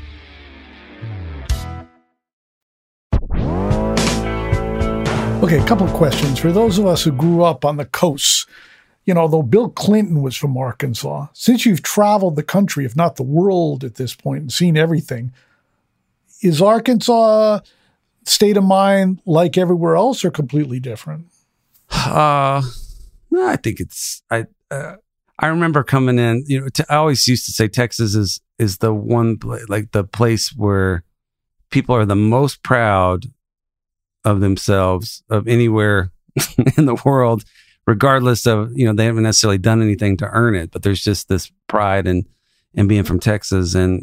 Okay, a couple of questions. For those of us who grew up on the coast, though Bill Clinton was from Arkansas, since you've traveled the country, if not the world at this point, and seen everything, is Arkansas state of mind like everywhere else or completely different? I think it's, I remember coming in, I always used to say Texas is the one, like the place where people are the most proud of themselves of anywhere in the world, regardless of, they haven't necessarily done anything to earn it, but there's just this pride in being from Texas. And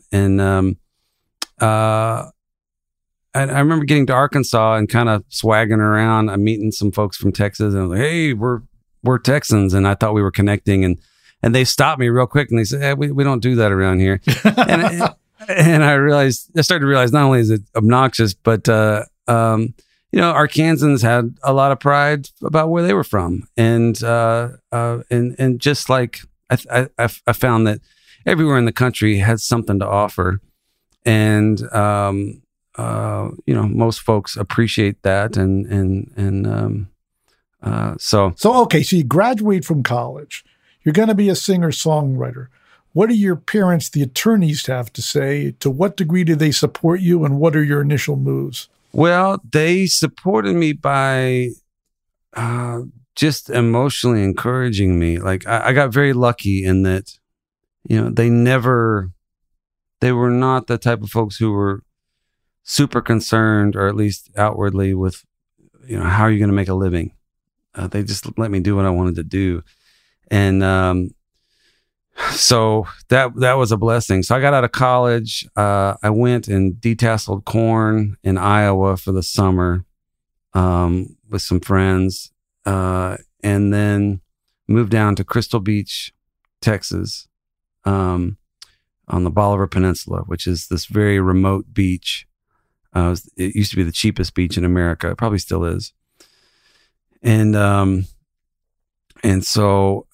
I remember getting to Arkansas and kind of swagging around. I'm meeting some folks from Texas, and I was like, "Hey, we're Texans," and I thought we were connecting, and they stopped me real quick and they said, "Hey, we don't do that around here." and I started to realize not only is it obnoxious, but Arkansans had a lot of pride about where they were from, and just like I found that everywhere in the country has something to offer, and most folks appreciate that, so you graduate from college, you're going to be a singer-songwriter. What do your parents, the attorneys, have to say? To what degree do they support you, and what are your initial moves? Well, they supported me by just emotionally encouraging me. Like I got very lucky in that, they were not the type of folks who were super concerned, or at least outwardly, with, how are you going to make a living? They just let me do what I wanted to do. And so that was a blessing. So I got out of college. I went and detasseled corn in Iowa for the summer with some friends, and then moved down to Crystal Beach, Texas, on the Bolivar Peninsula, which is this very remote beach. It used to be the cheapest beach in America. It probably still is. And so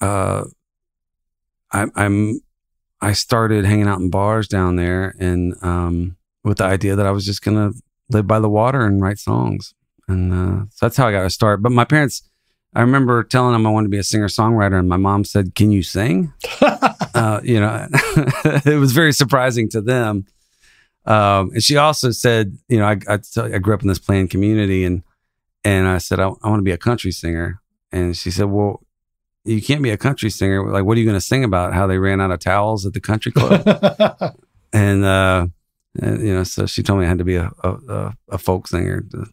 I started hanging out in bars down there, and with the idea that I was just gonna live by the water and write songs, and so that's how I got to start. But my parents, I remember telling them I wanted to be a singer-songwriter, and my mom said, "Can you sing?" It was very surprising to them. And she also said, I grew up in this planned community, and I said, I want to be a country singer. And she said, "Well, you can't be a country singer. Like, what are you going to sing about? How they ran out of towels at the country club?" and so she told me I had to be a folk singer to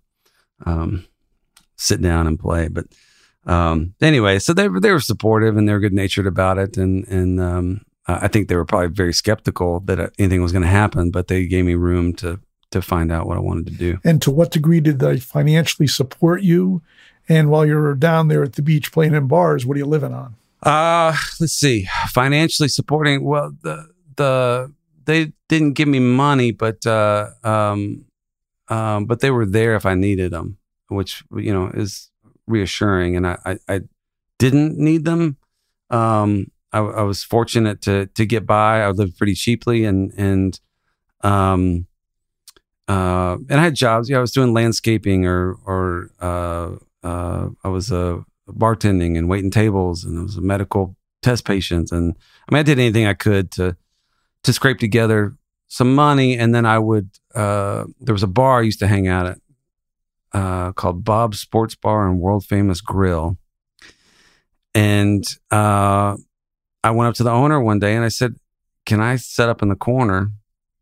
sit down and play. But anyway, so they were supportive, and they were good natured about it. And I think they were probably very skeptical that anything was going to happen, but they gave me room to find out what I wanted to do. And to what degree did they financially support you? And while you're down there at the beach playing in bars, what are you living on? Let's see. Financially supporting. Well, they didn't give me money, but they were there if I needed them, which is reassuring. And I didn't need them. I was fortunate to get by. I lived pretty cheaply, and I had jobs. I was doing landscaping, or I was bartending and waiting tables, and I was a medical test patient. And I did anything I could to scrape together some money. And then I would, there was a bar I used to hang out at called Bob's Sports Bar and World Famous Grill. And I went up to the owner one day and I said, "Can I set up in the corner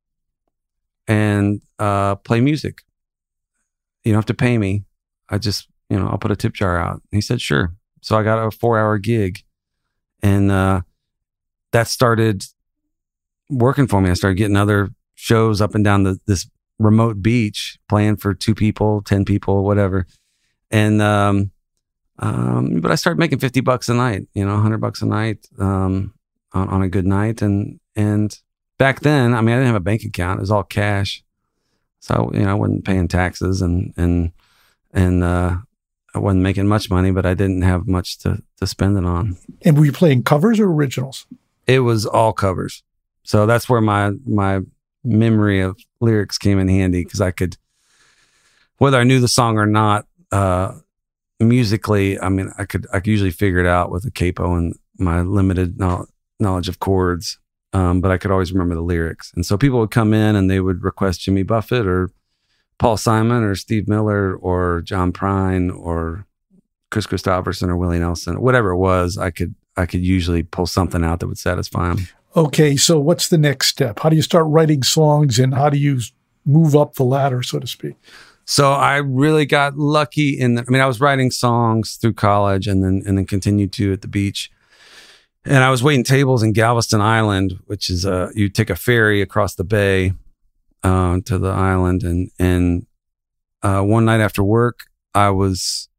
and play music? You don't have to pay me. I just, I'll put a tip jar out." And he said, "Sure." So I got a 4-hour gig, and that started working for me. I started getting other shows up and down this remote beach, playing for 2 people, 10 people, whatever. And but I started making $50 a night, $100 a night on a good night, and back then, I didn't have a bank account. It was all cash. So, I wasn't paying taxes and I wasn't making much money, but I didn't have much to spend it on. And were you playing covers or originals? It was all covers. So that's where my memory of lyrics came in handy, because I could, whether I knew the song or not, musically, I could usually figure it out with a capo and my limited knowledge of chords. But I could always remember the lyrics. And so people would come in and they would request Jimmy Buffett or Paul Simon or Steve Miller or John Prine or Chris Christopherson or Willie Nelson, whatever it was. I could usually pull something out that would satisfy them. Okay, so what's the next step? How do you start writing songs, and how do you move up the ladder, so to speak? So I really got lucky I was writing songs through college and then continued to at the beach. And I was waiting tables in Galveston Island, which is you take a ferry across the bay to the island. And one night after work, I was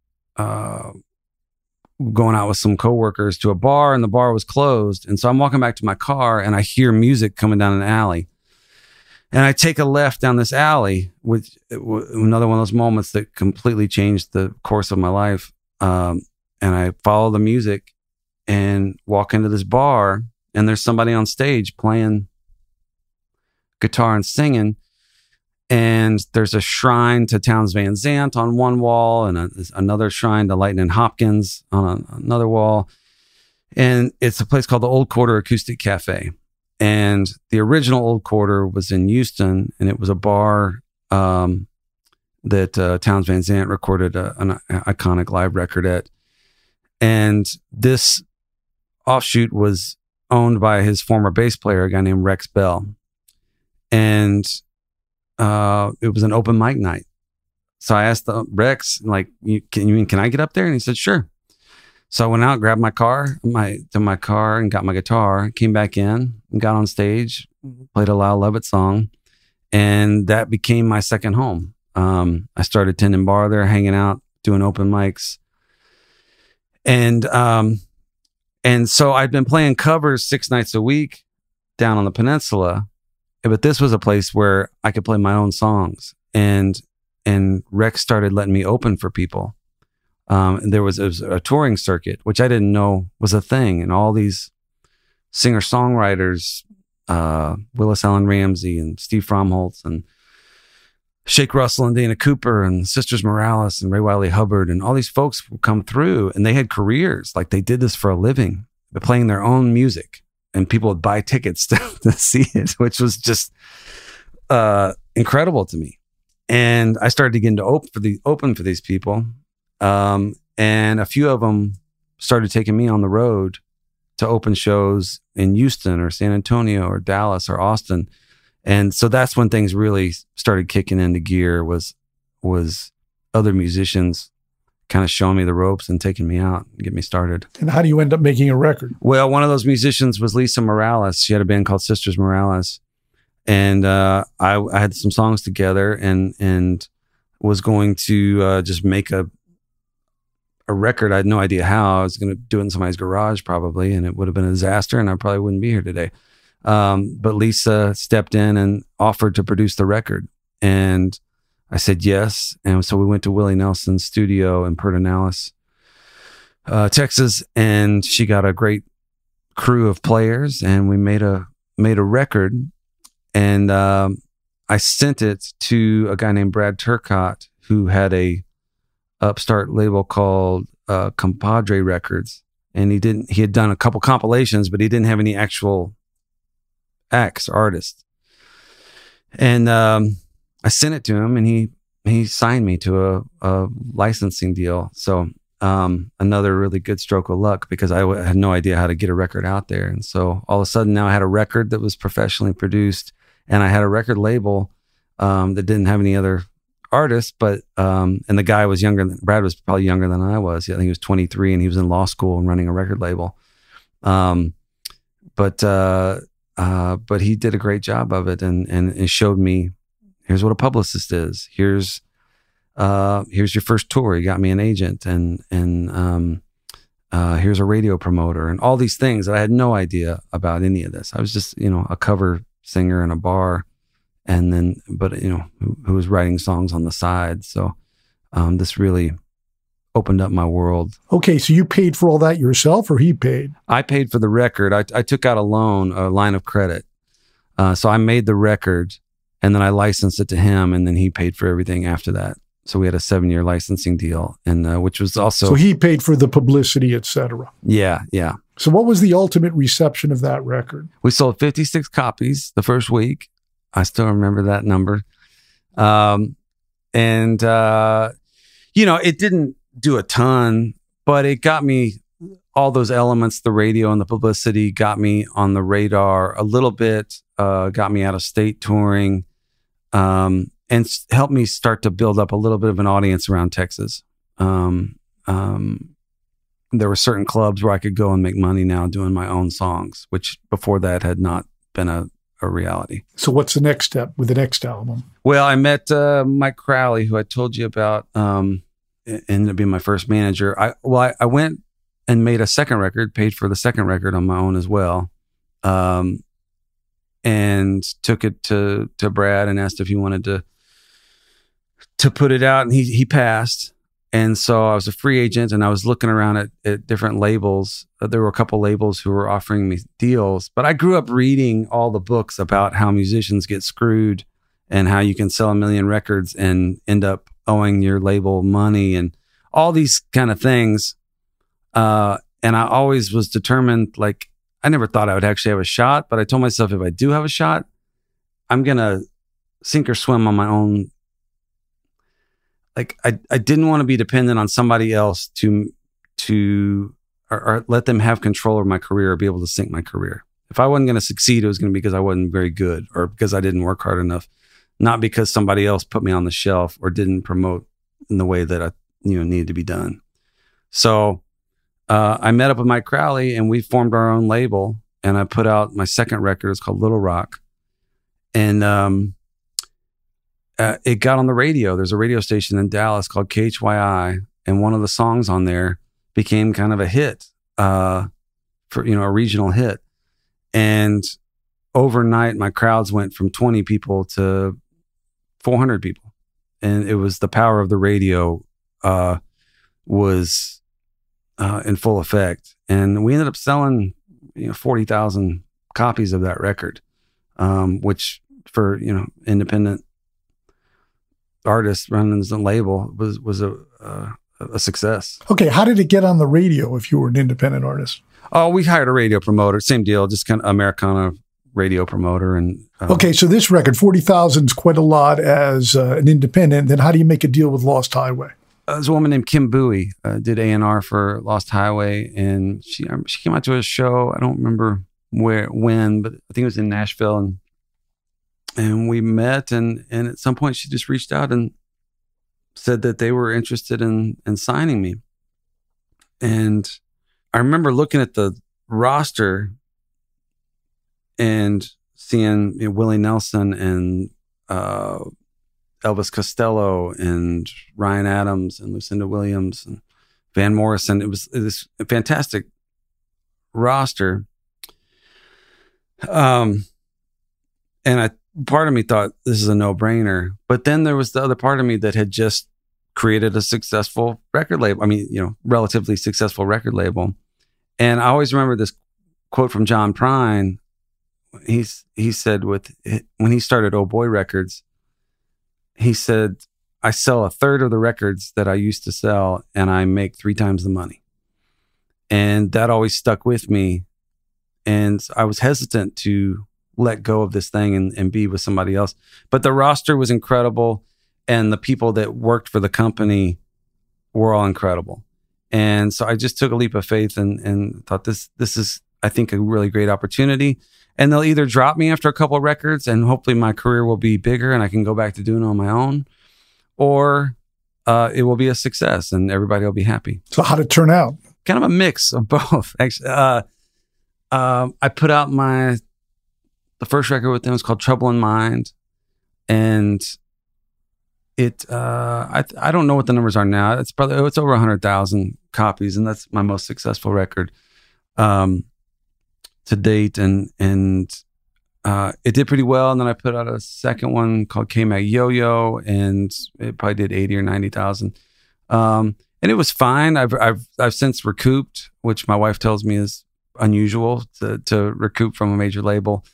going out with some coworkers to a bar, and the bar was closed. And so I'm walking back to my car, and I hear music coming down an alley. And I take a left down this alley, with another one of those moments that completely changed the course of my life. And I follow the music and walk into this bar, and there's somebody on stage playing guitar and singing. And there's a shrine to Townes Van Zandt on one wall, and another shrine to Lightning Hopkins on another wall. And it's a place called the Old Quarter Acoustic Cafe. And the original Old Quarter was in Houston, and it was a bar that Townes Van Zandt recorded an iconic live record at. And this offshoot was owned by his former bass player, a guy named Rex Bell. And it was an open mic night. So I asked Rex, can I get up there? And he said, sure. So I went out, grabbed my car and got my guitar, came back in and got on stage, played a Lyle Lovett song. And that became my second home. I started tending bar there, hanging out, doing open mics. And so I'd been playing covers 6 nights a week down on the peninsula, but this was a place where I could play my own songs. And Rex started letting me open for people. And there was a touring circuit, which I didn't know was a thing. And all these singer-songwriters, Willis Allen Ramsey and Steve Fromholtz and Shake Russell and Dana Cooper and Sisters Morales and Ray Wiley Hubbard, and all these folks would come through, and they had careers. Like, they did this for a living. They're playing their own music, and people would buy tickets to see it, which was just incredible to me. And I started to get into open for these people. And a few of them started taking me on the road to open shows in Houston or San Antonio or Dallas or Austin. And so that's when things really started kicking into gear, was other musicians kind of showing me the ropes and taking me out and get me started. And how do you end up making a record? Well, one of those musicians was Lisa Morales. She had a band called Sisters Morales. And I had some songs together and was going to just make a record. I had no idea how. I was going to do it in somebody's garage probably, and it would have been a disaster, and I probably wouldn't be here today. But Lisa stepped in and offered to produce the record. And I said yes. And so we went to Willie Nelson's studio in Pedernales, Texas, and she got a great crew of players, and we made a record. And I sent it to a guy named Brad Turcotte, who had a upstart label called Compadre Records. And he had done a couple compilations, but he didn't have any actual acts, artists. And I sent it to him, and he signed me to a licensing deal. So another really good stroke of luck, because I had no idea how to get a record out there. And so all of a sudden now I had a record that was professionally produced, and I had a record label that didn't have any other artists, but and the guy was Brad was probably younger than I was. I think he was 23, and he was in law school and running a record label. But he did a great job of it, and it showed me, here's what a publicist is. Here's your first tour. He got me an agent, and here's a radio promoter, and all these things that I had no idea about any of this. I was just, a cover singer in a bar, and then, but, who was writing songs on the side. So this really opened up my world. Okay, so you paid for all that yourself, or he paid? I paid for the record. I took out a line of credit. So I made the record, and then I licensed it to him, and then he paid for everything after that. So we had a 7-year licensing deal, and which was also... So he paid for the publicity, et cetera. Yeah. So what was the ultimate reception of that record? We sold 56 copies the first week. I still remember that number. It didn't do a ton, but it got me all those elements, the radio and the publicity got me on the radar a little bit, got me out of state touring, and helped me start to build up a little bit of an audience around Texas. There were certain clubs where I could go and make money now doing my own songs, which before that had not been a reality. So what's the next step with the next album? Well, I met Mike Crowley, who I told you about, ended up being my first manager. I went and made a second record, paid for the second record on my own as well. And took it to Brad and asked if he wanted to put it out, and he passed. And so I was a free agent, and I was looking around at different labels. There were a couple labels who were offering me deals, but I grew up reading all the books about how musicians get screwed and how you can sell 1 million records and end up owing your label money and all these kind of things. And I always was determined, like, I never thought I would actually have a shot, but I told myself if I do have a shot, I'm going to sink or swim on my own. Like, I didn't want to be dependent on somebody else to let them have control of my career or be able to sink my career. If I wasn't going to succeed, it was going to be because I wasn't very good or because I didn't work hard enough, not because somebody else put me on the shelf or didn't promote in the way that I needed to be done. So I met up with Mike Crowley, and we formed our own label, and I put out my second record. It's called Little Rock. And it got on the radio. There's a radio station in Dallas called KHYI, and one of the songs on there became kind of a hit, for a regional hit. And overnight, my crowds went from 20 people to 400 people, and it was the power of the radio was in full effect. And we ended up selling 40,000 copies of that record, which for independent artists running as a label was a success. Okay, how did it get on the radio if you were an independent artist? Oh, we hired a radio promoter. Same deal, just kind of Americana radio promoter. And okay, so this record, 40,000 is quite a lot as an independent. Then how do you make a deal with Lost Highway? There's a woman named Kim Bowie, did A&R for Lost Highway, and she came out to a show. I don't remember when, but I think it was in Nashville, and we met, and at some point she just reached out and said that they were interested in signing me. And I remember looking at the roster and seeing Willie Nelson and Elvis Costello and Ryan Adams and Lucinda Williams and Van Morrison. It was a fantastic roster. And part of me thought this is a no-brainer, but then there was the other part of me that had just created a successful record label. I mean, relatively successful record label. And I always remember this quote from John Prine. He said when he started Oh Boy Records, he said, I sell a third of the records that I used to sell, and I make 3 times the money. And that always stuck with me. And I was hesitant to let go of this thing and be with somebody else. But the roster was incredible, and the people that worked for the company were all incredible. And so I just took a leap of faith and thought this is, I think, a really great opportunity. And they'll either drop me after a couple of records and hopefully my career will be bigger and I can go back to doing it on my own, or it will be a success and everybody will be happy. So how'd it turn out? Kind of a mix of both, actually. I put out the first record with them. It's called Trouble in Mind. And I don't know what the numbers are now. It's over 100,000 copies, and that's my most successful record to date. And it did pretty well. And then I put out a second one called K-Mag Yo-Yo, and it probably did 80 or 90,000. And it was fine. I've since recouped, which my wife tells me is unusual to recoup from a major label.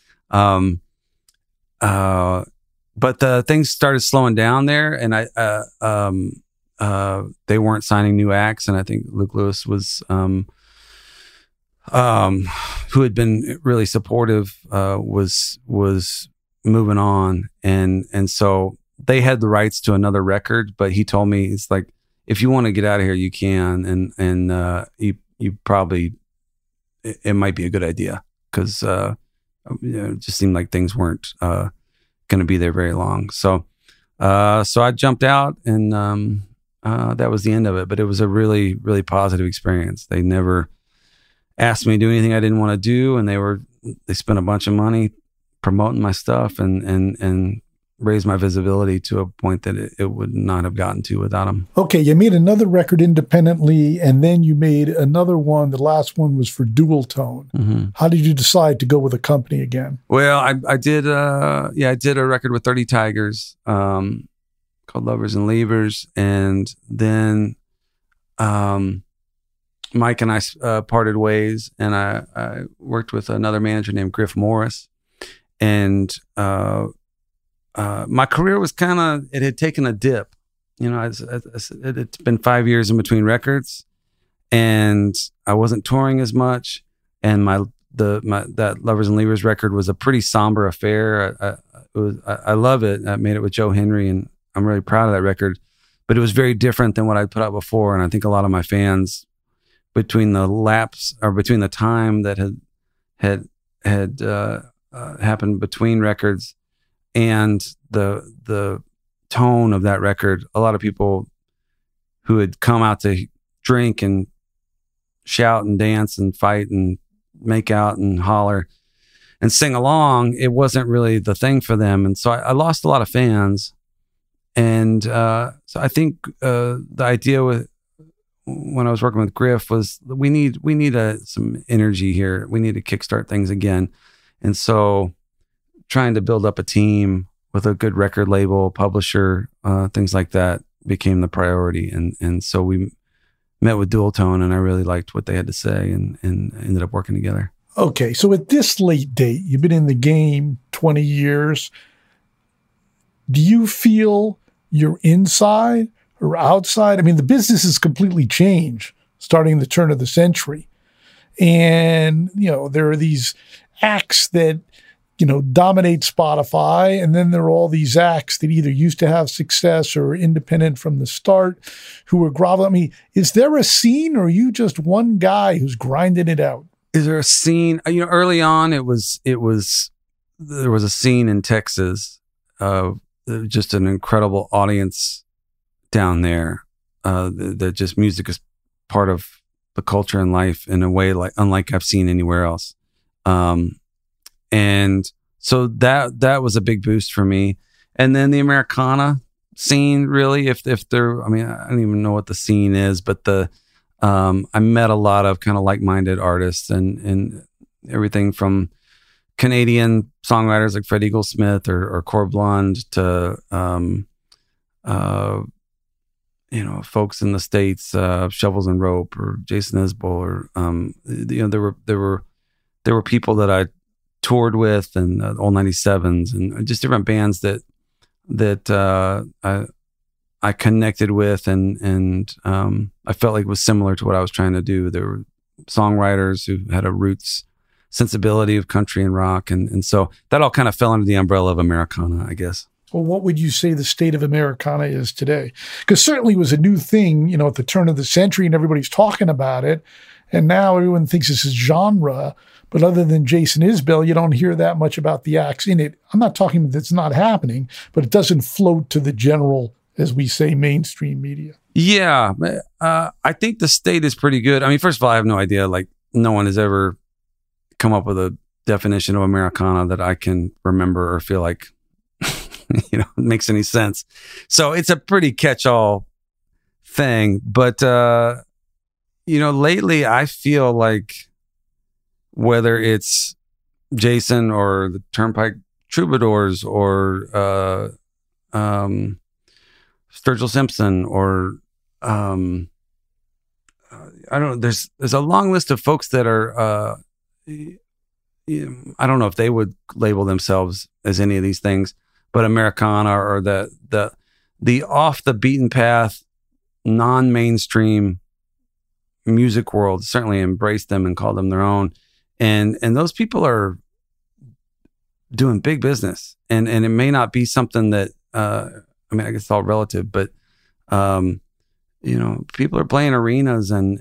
But things started slowing down there, and they weren't signing new acts. And I think Luke Lewis was, who had been really supportive, was moving on. And so they had the rights to another record, but he told me, it's like, if you want to get out of here, you can. And you probably, it might be a good idea, because, it just seemed like things weren't, going to be there very long. So I jumped out, and that was the end of it. But it was a really, really positive experience. They never asked me to do anything I didn't want to do, and they spent a bunch of money promoting my stuff and raised my visibility to a point that it would not have gotten to without them. Okay, you made another record independently, and then you made another one. The last one was for Dual Tone. Mm-hmm. How did you decide to go with a company again? Well, I did a record with 30 Tigers called Lovers and Leavers, and then Mike and I parted ways, and I worked with another manager named Griff Morris, and my career was it had taken a dip. It's been 5 years in between records, and I wasn't touring as much. And that Lovers and Leavers record was a pretty somber affair. I love it. I made it with Joe Henry, and I'm really proud of that record. But it was very different than what I'd put out before. And I think a lot of my fans, between the time that had happened between records and the tone of that record, a lot of people who had come out to drink and shout and dance and fight and make out and holler and sing along, it wasn't really the thing for them. And so I lost a lot of fans. And so I think the idea when I was working with Griff was we need some energy here. We need to kickstart things again. And so trying to build up a team with a good record label, publisher, things like that became the priority. And so we met with Dual Tone, and I really liked what they had to say, and ended up working together. Okay, so at this late date, you've been in the game 20 years. Do you feel you're inside or outside? I mean, the business has completely changed starting the turn of the century. And, there are these acts that dominate Spotify. And then there are all these acts that either used to have success or independent from the start who are groveling. I mean, is there a scene, or are you just one guy who's grinding it out? Is there a scene? Early on, there was a scene in Texas of just an incredible audience down there. That just music is part of the culture and life in a way unlike I've seen anywhere else. And so that was a big boost for me. And then the Americana scene, really, if there, I don't even know what the scene is, but I met a lot of kind of like-minded artists and everything from Canadian songwriters like Fred Eaglesmith or Cor Blund to, folks in the States, Shovels and Rope or Jason Isbell, or, there were people that I toured with, and Old 97s, and just different bands that I connected with, and I felt like it was similar to what I was trying to do. There were songwriters who had a roots sensibility of country and rock, and so that all kind of fell under the umbrella of Americana, I guess. Well, what would you say the state of Americana is today? Because certainly it was a new thing, at the turn of the century, and everybody's talking about it, and now everyone thinks this is genre. But other than Jason Isbell, you don't hear that much about the acts in it. I'm not talking that it's not happening, but it doesn't float to the general, as we say, mainstream media. Yeah, I think the state is pretty good. First of all, I have no idea. No one has ever come up with a definition of Americana that I can remember or feel like makes any sense. So it's a pretty catch-all thing. But, lately I feel like whether it's Jason or the Turnpike Troubadours or Sturgill Simpson or I don't know. There's a long list of folks that are I don't know if they would label themselves as any of these things, but Americana or the off the beaten path, non-mainstream music world certainly embraced them and called them their own, and those people are doing big business, and it may not be something that I guess it's all relative, but people are playing arenas and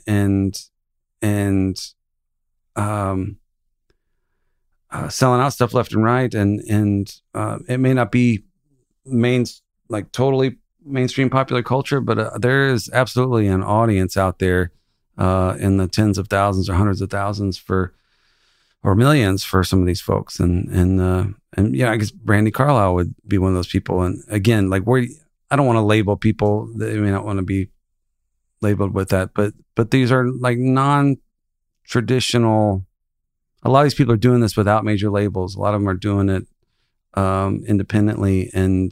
selling out stuff left and right, and it may not be totally mainstream popular culture, but there is absolutely an audience out there in the tens of thousands or hundreds of thousands or millions for some of these folks, and I guess Brandi Carlile would be one of those people. And again, I don't want to label people; they may not want to be labeled with that, but these are like non-traditional. A lot of these people are doing this without major labels. A lot of them are doing it independently and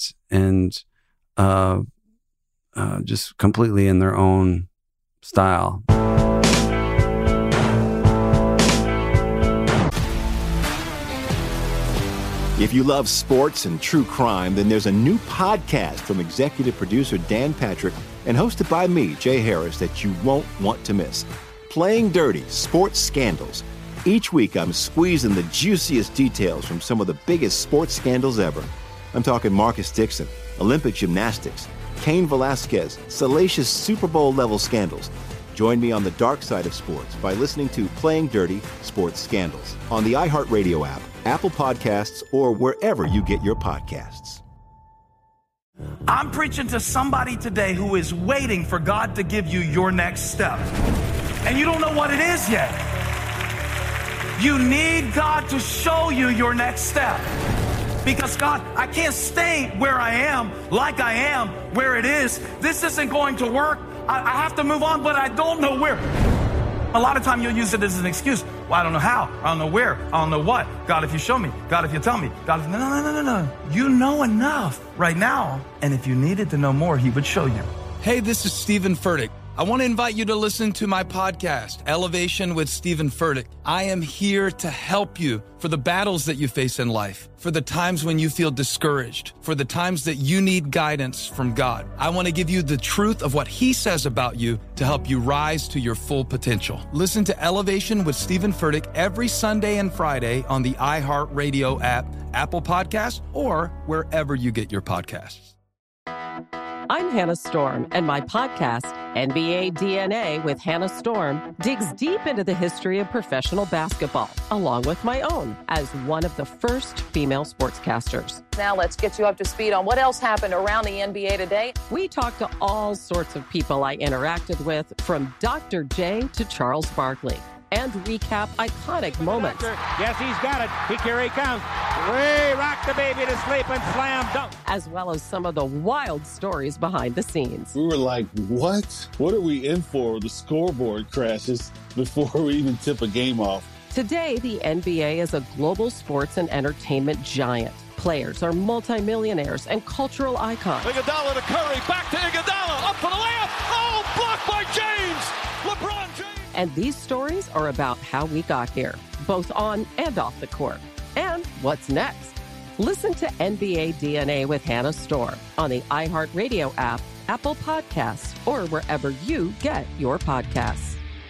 just completely in their own style. If you love sports and true crime, then there's a new podcast from executive producer Dan Patrick and hosted by me, Jay Harris, that you won't want to miss. Playing Dirty: Sports Scandals. Each week, I'm squeezing the juiciest details from some of the biggest sports scandals ever. I'm talking Marcus Dixon, Olympic gymnastics, Cain Velasquez, salacious Super Bowl-level scandals. Join me on the dark side of sports by listening to Playing Dirty: Sports Scandals on the iHeartRadio app, Apple Podcasts, or wherever you get your podcasts. I'm preaching to somebody today who is waiting for God to give you your next step, and you don't know what it is yet. You need God to show you your next step. Because God, I can't stay where I am, like I am, where it is. This isn't going to work. I have to move on, but I don't know where. A lot of time you'll use it as an excuse. Well, I don't know how. I don't know where. I don't know what. God, if you show me. God, if you tell me. God, if... No. You know enough right now. And if you needed to know more, he would show you. Hey, this is Stephen Furtick. I want to invite you to listen to my podcast, Elevation with Stephen Furtick. I am here to help you for the battles that you face in life, for the times when you feel discouraged, for the times that you need guidance from God. I want to give you the truth of what he says about you to help you rise to your full potential. Listen to Elevation with Stephen Furtick every Sunday and Friday on the iHeartRadio app, Apple Podcasts, or wherever you get your podcasts. I'm Hannah Storm, and my podcast, NBA DNA with Hannah Storm, digs deep into the history of professional basketball, along with my own, as one of the first female sportscasters. Now let's get you up to speed on what else happened around the NBA today. We talked to all sorts of people I interacted with, from Dr. J to Charles Barkley, and recap iconic moments. Yes, he's got it. Here he comes. Way rock the baby to sleep and slam dunk. As well as some of the wild stories behind the scenes. We were like, what? What are we in for? The scoreboard crashes before we even tip a game off. Today, the NBA is a global sports and entertainment giant. Players are multimillionaires and cultural icons. Iguodala to Curry, back to Iguodala, up for the layup. Oh, blocked by James. LeBron James. And these stories are about how we got here, both on and off the court. And what's next? Listen to NBA DNA with Hannah Storm on the iHeartRadio app, Apple Podcasts, or wherever you get your podcasts.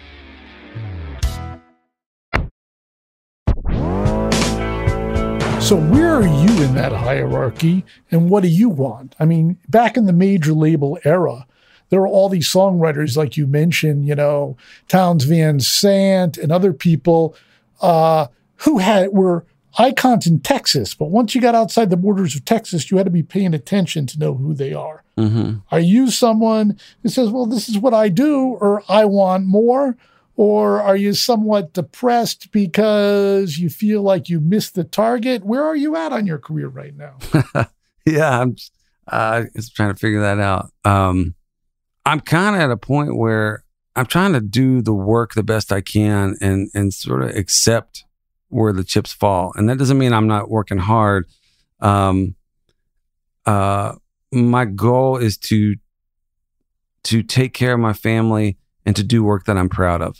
So where are you in that hierarchy, and what do you want? I mean, back in the major label era, there were all these songwriters, like you mentioned, Townes Van Sant and other people who were icons in Texas. But once you got outside the borders of Texas, you had to be paying attention to know who they are. Mm-hmm. Are you someone who says, well, this is what I do, or I want more? Or are you somewhat depressed because you feel like you missed the target? Where are you at on your career right now? Yeah, I'm just trying to figure that out. I'm kind of at a point where I'm trying to do the work the best I can and sort of accept where the chips fall. And that doesn't mean I'm not working hard. My goal is to take care of my family and to do work that I'm proud of.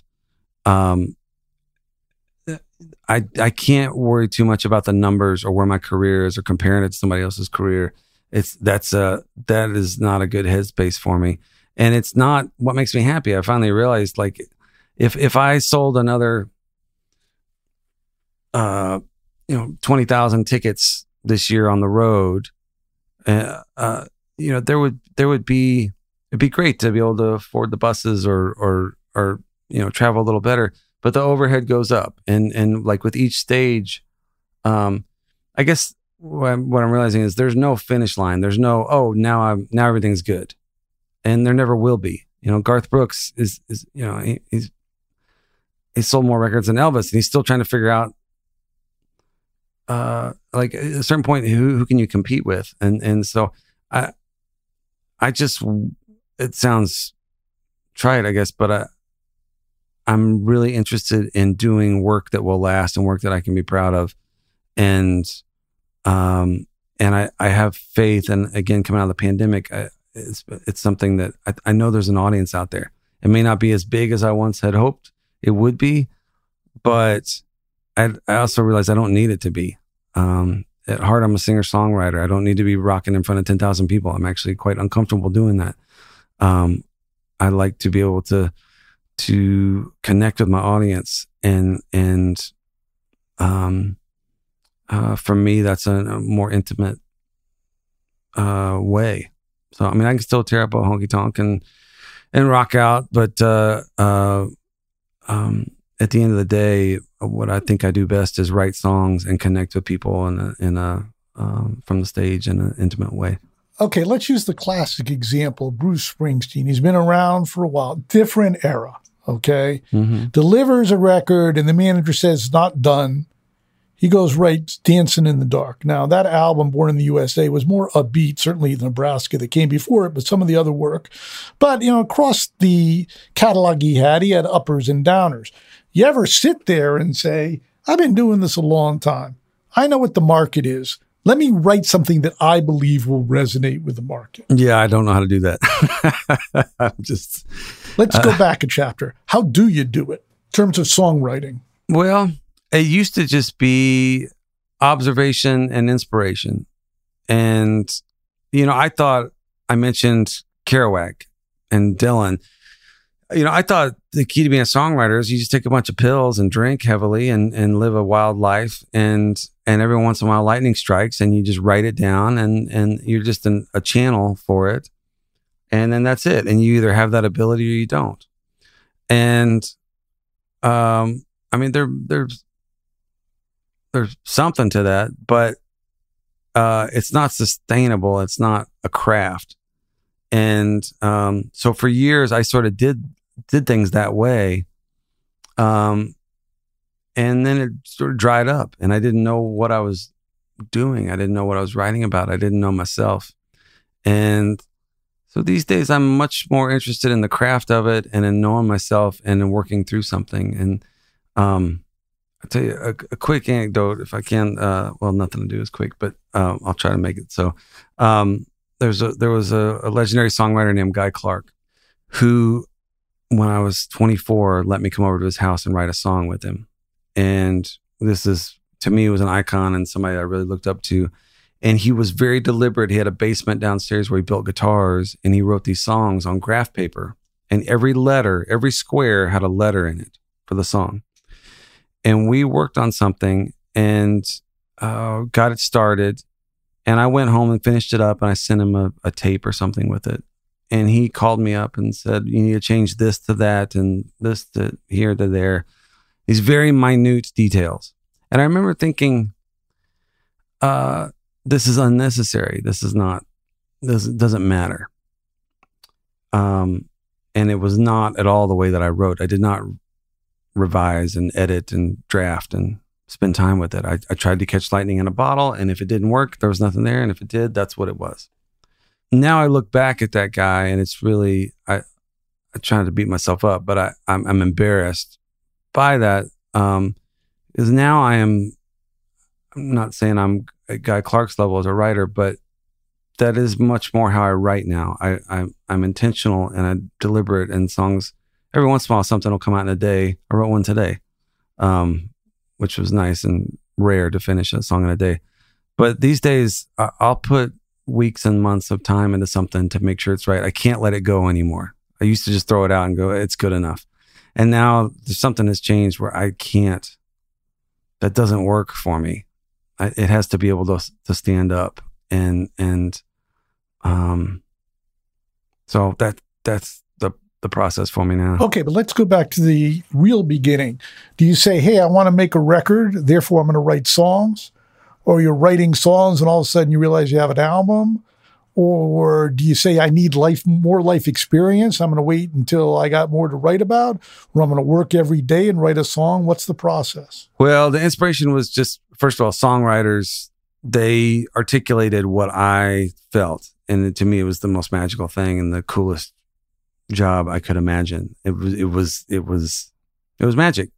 I can't worry too much about the numbers or where my career is or comparing it to somebody else's career. That is not a good headspace for me. And it's not what makes me happy. I finally realized, like, if I sold another 20,000 tickets this year on the road, it'd be great to be able to afford the buses or travel a little better, but the overhead goes up. And like with each stage, I guess what I'm realizing is there's no finish line. There's no, now everything's good. And there never will be. Garth Brooks is he's sold more records than Elvis, and he's still trying to figure out, like at a certain point, who can you compete with? And so I just, it sounds trite, I guess, but I'm really interested in doing work that will last and work that I can be proud of. And I have faith. And again, coming out of the pandemic, it's something that I know there's an audience out there. It may not be as big as I once had hoped it would be, but I also realize I don't need it to be. At heart, I'm a singer-songwriter. I don't need to be rocking in front of 10,000 people. I'm actually quite uncomfortable doing that. I like to be able to connect with my audience, and for me, that's a more intimate way. So, I mean, I can still tear up a honky tonk and rock out, but at the end of the day, what I think I do best is write songs and connect with people from the stage in an intimate way. Okay, let's use the classic example, Bruce Springsteen. He's been around for a while, different era, okay? Mm-hmm. Delivers a record and the manager says it's not done. He goes, writes Dancing in the Dark. Now, that album, Born in the USA, was more upbeat, certainly the Nebraska that came before it, but some of the other work. But, across the catalog he had uppers and downers. You ever sit there and say, I've been doing this a long time. I know what the market is. Let me write something that I believe will resonate with the market. Yeah, I don't know how to do that. Let's go back a chapter. How do you do it in terms of songwriting? Well, it used to just be observation and inspiration. And, I thought I mentioned Kerouac and Dylan. I thought the key to being a songwriter is you just take a bunch of pills and drink heavily and live a wild life. And every once in a while lightning strikes and you just write it down and you're just a channel for it. And then that's it. And you either have that ability or you don't. And, I mean, there's something to that, but it's not sustainable. It's not a craft. And so for years, I sort of did things that way. And then it sort of dried up and I didn't know what I was doing. I didn't know what I was writing about. I didn't know myself. And so these days, I'm much more interested in the craft of it and in knowing myself and in working through something. And I'll tell you a quick anecdote if I can. Well, nothing to do is quick, but I'll try to make it. So there was a legendary songwriter named Guy Clark who, when I was 24, let me come over to his house and write a song with him. And this is, to me, was an icon and somebody I really looked up to. And he was very deliberate. He had a basement downstairs where he built guitars and he wrote these songs on graph paper. And every letter, every square had a letter in it for the song. And we worked on something and got it started. And I went home and finished it up and I sent him a tape or something with it. And he called me up and said, you need to change this to that and this to here to there. These very minute details. And I remember thinking, this is unnecessary. This doesn't matter. And it was not at all the way that I wrote. I did not revise and edit and draft and spend time with it. I tried to catch lightning in a bottle, and if it didn't work, there was nothing there. And if it did, that's what it was. Now I look back at that guy, and it's really, I try to beat myself up, but I'm embarrassed by that. Because now I'm not saying I'm at Guy Clark's level as a writer, but that is much more how I write now. I'm intentional and I'm deliberate in songs. Every once in a while, something will come out in a day. I wrote one today, which was nice and rare to finish a song in a day. But these days, I'll put weeks and months of time into something to make sure it's right. I can't let it go anymore. I used to just throw it out and go, it's good enough. And now something has changed where I can't. That doesn't work for me. It has to be able to stand up, and so that's the process for me now. Okay, but let's go back to the real beginning. Do you say, hey, I want to make a record, therefore I'm going to write songs? Or you're writing songs and all of a sudden you realize you have an album? Or do you say, I need more life experience, I'm going to wait until I got more to write about? Or I'm going to work every day and write a song? What's the process? Well, the inspiration was just, first of all, songwriters, they articulated what I felt. And to me, it was the most magical thing and the coolest job I could imagine. It was magic.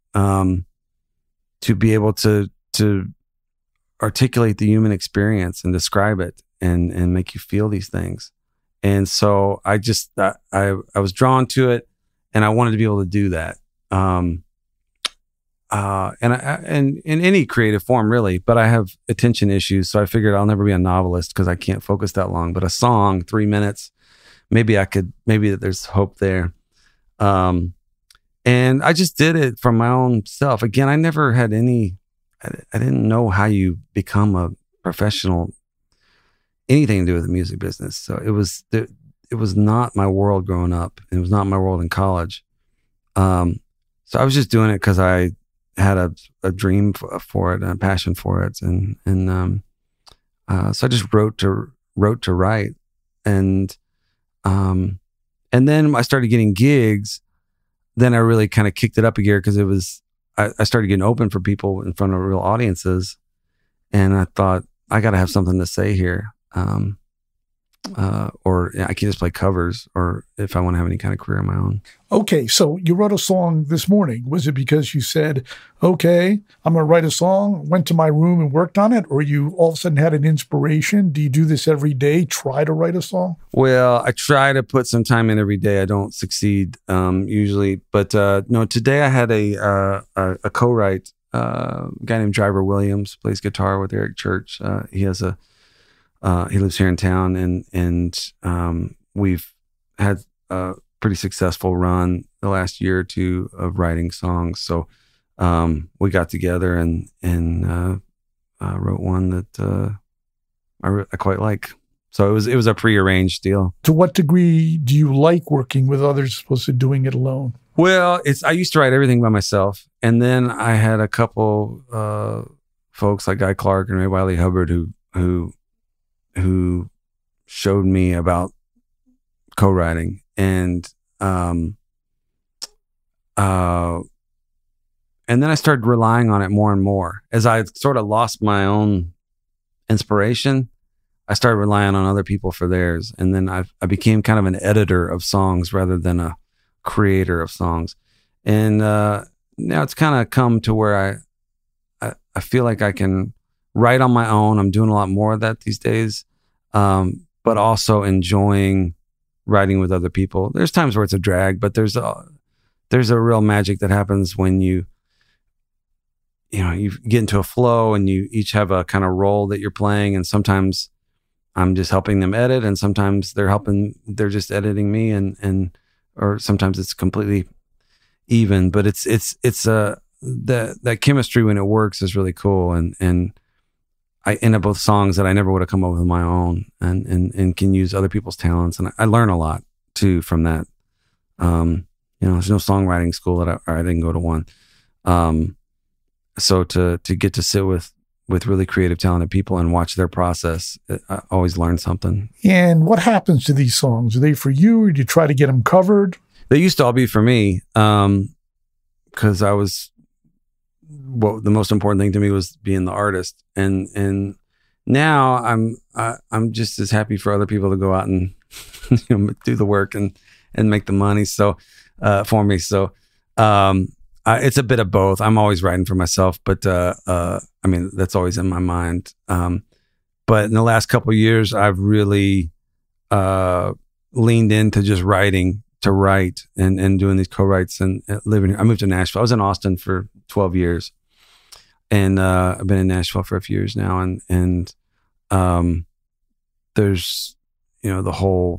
To be able to articulate the human experience and describe it and make you feel these things. And so I was drawn to it, and I wanted to be able to do that. And in any creative form, really, but I have attention issues. So I figured I'll never be a novelist because I can't focus that long, but a song, 3 minutes, maybe there's hope there. And I just did it from my own self. Again, I never had I didn't know how you become a professional, anything to do with the music business. So it was not my world growing up. It was not my world in college. So I was just doing it because I had a dream for it and a passion for it. And so I just wrote to write. And then I started getting gigs. Then I really kind of kicked it up a gear because I started getting open for people in front of real audiences. And I thought, I got to have something to say here. Or I can't just play covers, or if I want to have any kind of career of my own. Okay, so you wrote a song this morning. Was it because you said, okay, I'm going to write a song, went to my room and worked on it, or you all of a sudden had an inspiration? Do you do this every day, try to write a song? Well, I try to put some time in every day. I don't succeed usually. But no, today I had a co-write, a guy named Driver Williams, plays guitar with Eric Church. He lives here in town, and we've had a pretty successful run the last year or two of writing songs. So we got together and wrote one that I quite like. So it was a prearranged deal. To what degree do you like working with others as opposed to doing it alone? Well, I used to write everything by myself, and then I had a couple folks like Guy Clark and Ray Wiley Hubbard who showed me about co-writing, and then I started relying on it more and more. As I sort of lost my own inspiration, I started relying on other people for theirs, and then I became kind of an editor of songs rather than a creator of songs. And now it's kind of come to where I feel like I can write on my own. I'm doing a lot more of that these days, but also enjoying writing with other people. There's times where it's a drag, but there's a real magic that happens when you get into a flow and you each have a kind of role that you're playing. And sometimes I'm just helping them edit, and sometimes they're just editing me, or sometimes it's completely even. But it's that chemistry when it works is really cool, and I end up with songs that I never would have come up with on my own, and can use other people's talents. And I learn a lot too from that. There's no songwriting school that I didn't go to one. So to get to sit with really creative, talented people and watch their process, I always learn something. And what happens to these songs? Are they for you, or do you try to get them covered? They used to all be for me, because I was what the most important thing to me was being the artist. And now I'm just as happy for other people to go out and do the work and make the money. So for me, so it's a bit of both. I'm always writing for myself, but I mean that's always in my mind. But in the last couple of years, I've really leaned into just writing to write and doing these co-writes and living here. I moved to Nashville. I was in Austin for 12 years, and I've been in Nashville for a few years now. And there's the whole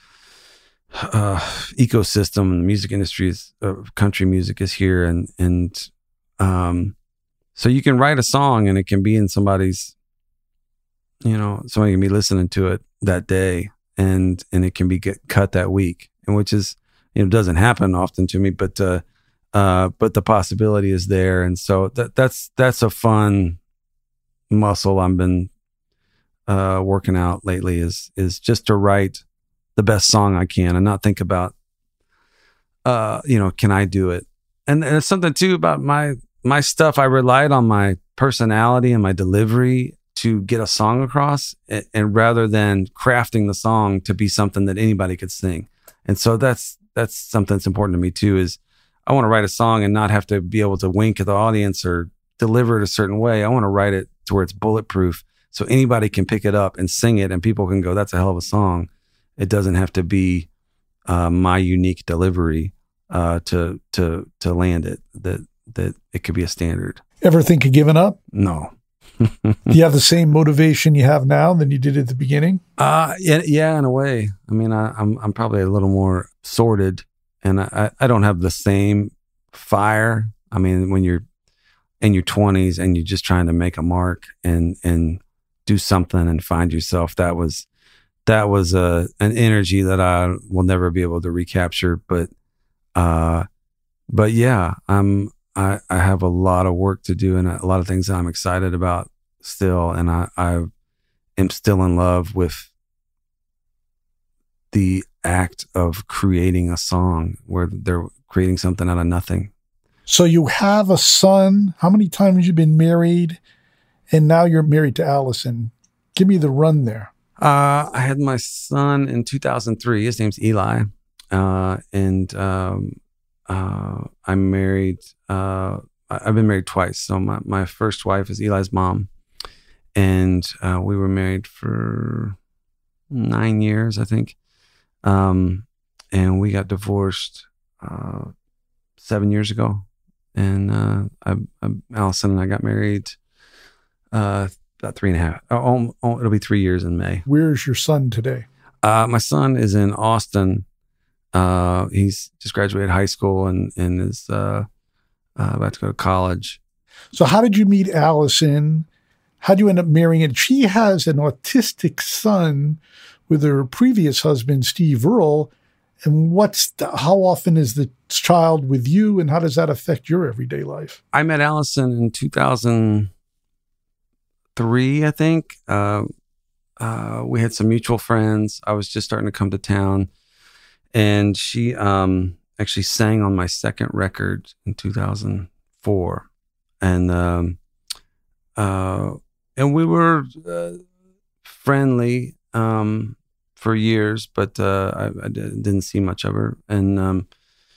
ecosystem in the music industry country music is here, and so you can write a song and it can be in somebody's, somebody can be listening to it that day, and it can be cut that week, and which is doesn't happen often to me, but the possibility is there, and so that's a fun muscle I've been working out lately is just to write the best song I can and not think about can I do it. And there's something too about my stuff. I relied on my personality and my delivery to get a song across, and rather than crafting the song to be something that anybody could sing. And so that's something that's important to me too, is I want to write a song and not have to be able to wink at the audience or deliver it a certain way. I want to write it to where it's bulletproof so anybody can pick it up and sing it and people can go, that's a hell of a song. It doesn't have to be my unique delivery to land it, that it could be a standard. Ever think of giving up? No. Do you have the same motivation you have now than you did at the beginning? Yeah, in a way. I mean, I'm probably a little more sorted, and I don't have the same fire. I mean, when you're in your 20s and you're just trying to make a mark and do something and find yourself, that was an energy that I will never be able to recapture. But yeah, I have a lot of work to do and a lot of things that I'm excited about still. And I am still in love with the act of creating a song where they're creating something out of nothing. So you have a son. How many times have you been married? And now you're married to Allison. Give me the run there. I had my son in 2003. His name's Eli. And I'm married. I've been married twice. So my first wife is Eli's mom. And we were married for 9 years, I think. And we got divorced 7 years ago. And Allison and I got married about 3.5. It'll be 3 years in May. Where's your son today? My son is in Austin. He's just graduated high school and is about to go to college. So how did you meet Allison? How did you end up marrying her? She has an autistic son with her previous husband, Steve Earle. And how often is the child with you, and how does that affect your everyday life? I met Allison in 2003, I think. We had some mutual friends. I was just starting to come to town. And she actually sang on my second record in 2004. And we were friendly for years, but I didn't see much of her. And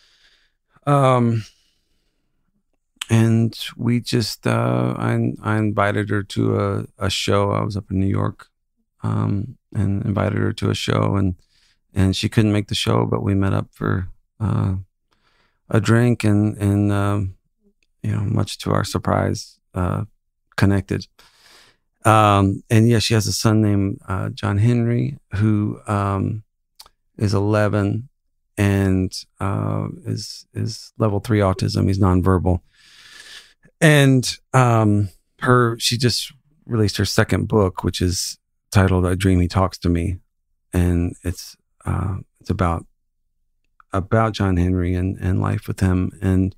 we just I invited her to a show. I was up in New York and invited her to a show, and she couldn't make the show, but we met up for a drink and much to our surprise, connected. And yeah, she has a son named John Henry, who is 11 and is level 3 autism. He's nonverbal. And she just released her second book, which is titled "I Dream He Talks to Me," and it's about John Henry and life with him. And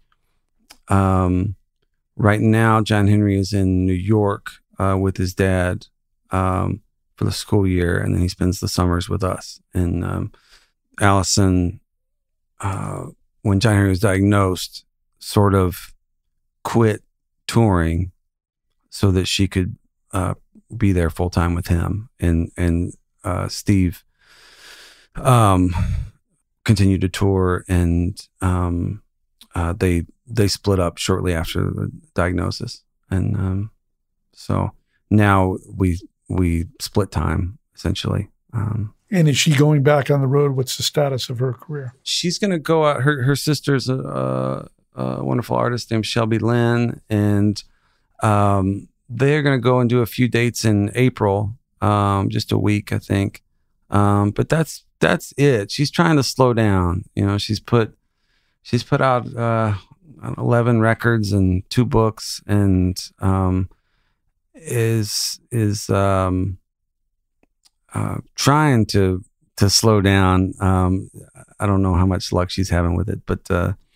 right now, John Henry is in New York with his dad for the school year, and then he spends the summers with us. And Allison, when John Henry was diagnosed, sort of quit touring so that she could be there full time with him. And Steve continued to tour, and they split up shortly after the diagnosis. And so now we split time, essentially. And is she going back on the road? What's the status of her career? She's going to go out. Her sister's a wonderful artist named Shelby Lynn, and they're going to go and do a few dates in April, just a week, I think. But that's it. She's trying to slow down. You know, she's put out 11 records and 2 books, and is trying to slow down. I don't know how much luck she's having with it, but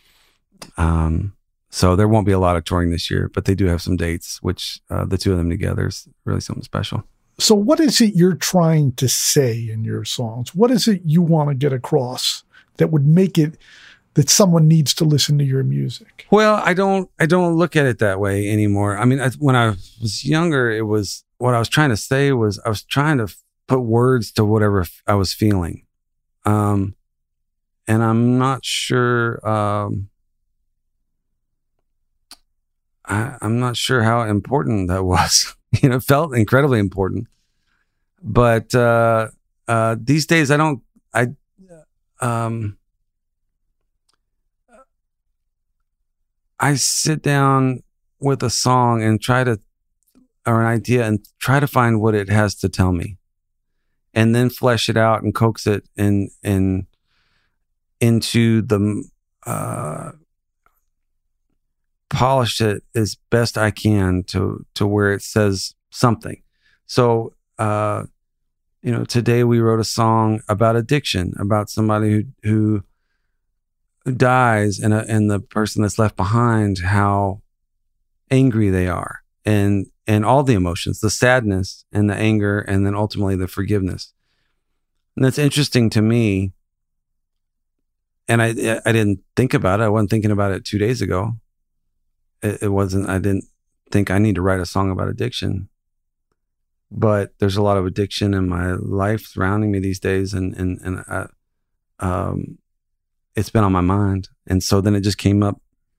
so there won't be a lot of touring this year, but they do have some dates, which the two of them together is really something special. So what is it you're trying to say in your songs? What is it you want to get across that would make it that someone needs to listen to your music? Well, I don't look at it that way anymore. I mean, when I was younger, it was what I was trying to say was I was trying to put words to whatever I was feeling. And I'm not sure, I'm not sure how important that was. You know, it felt incredibly important. But these days I sit down with a song and or an idea and try to find what it has to tell me, and then flesh it out and coax it into the polish it as best I can to where it says something. So, today we wrote a song about addiction, about somebody who dies, and the person that's left behind, how angry they are, and all the emotions, the sadness and the anger, and then ultimately the forgiveness. And that's interesting to me. And I didn't think about it. I wasn't thinking about it 2 days ago. It wasn't, I didn't think I need to write a song about addiction, but there's a lot of addiction in my life surrounding me these days. And it's been on my mind. And so then it just came up,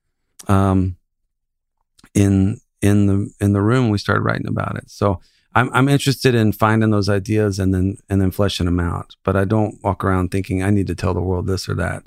in the room, we started writing about it. So I'm interested in finding those ideas and then fleshing them out. But I don't walk around thinking I need to tell the world this or that.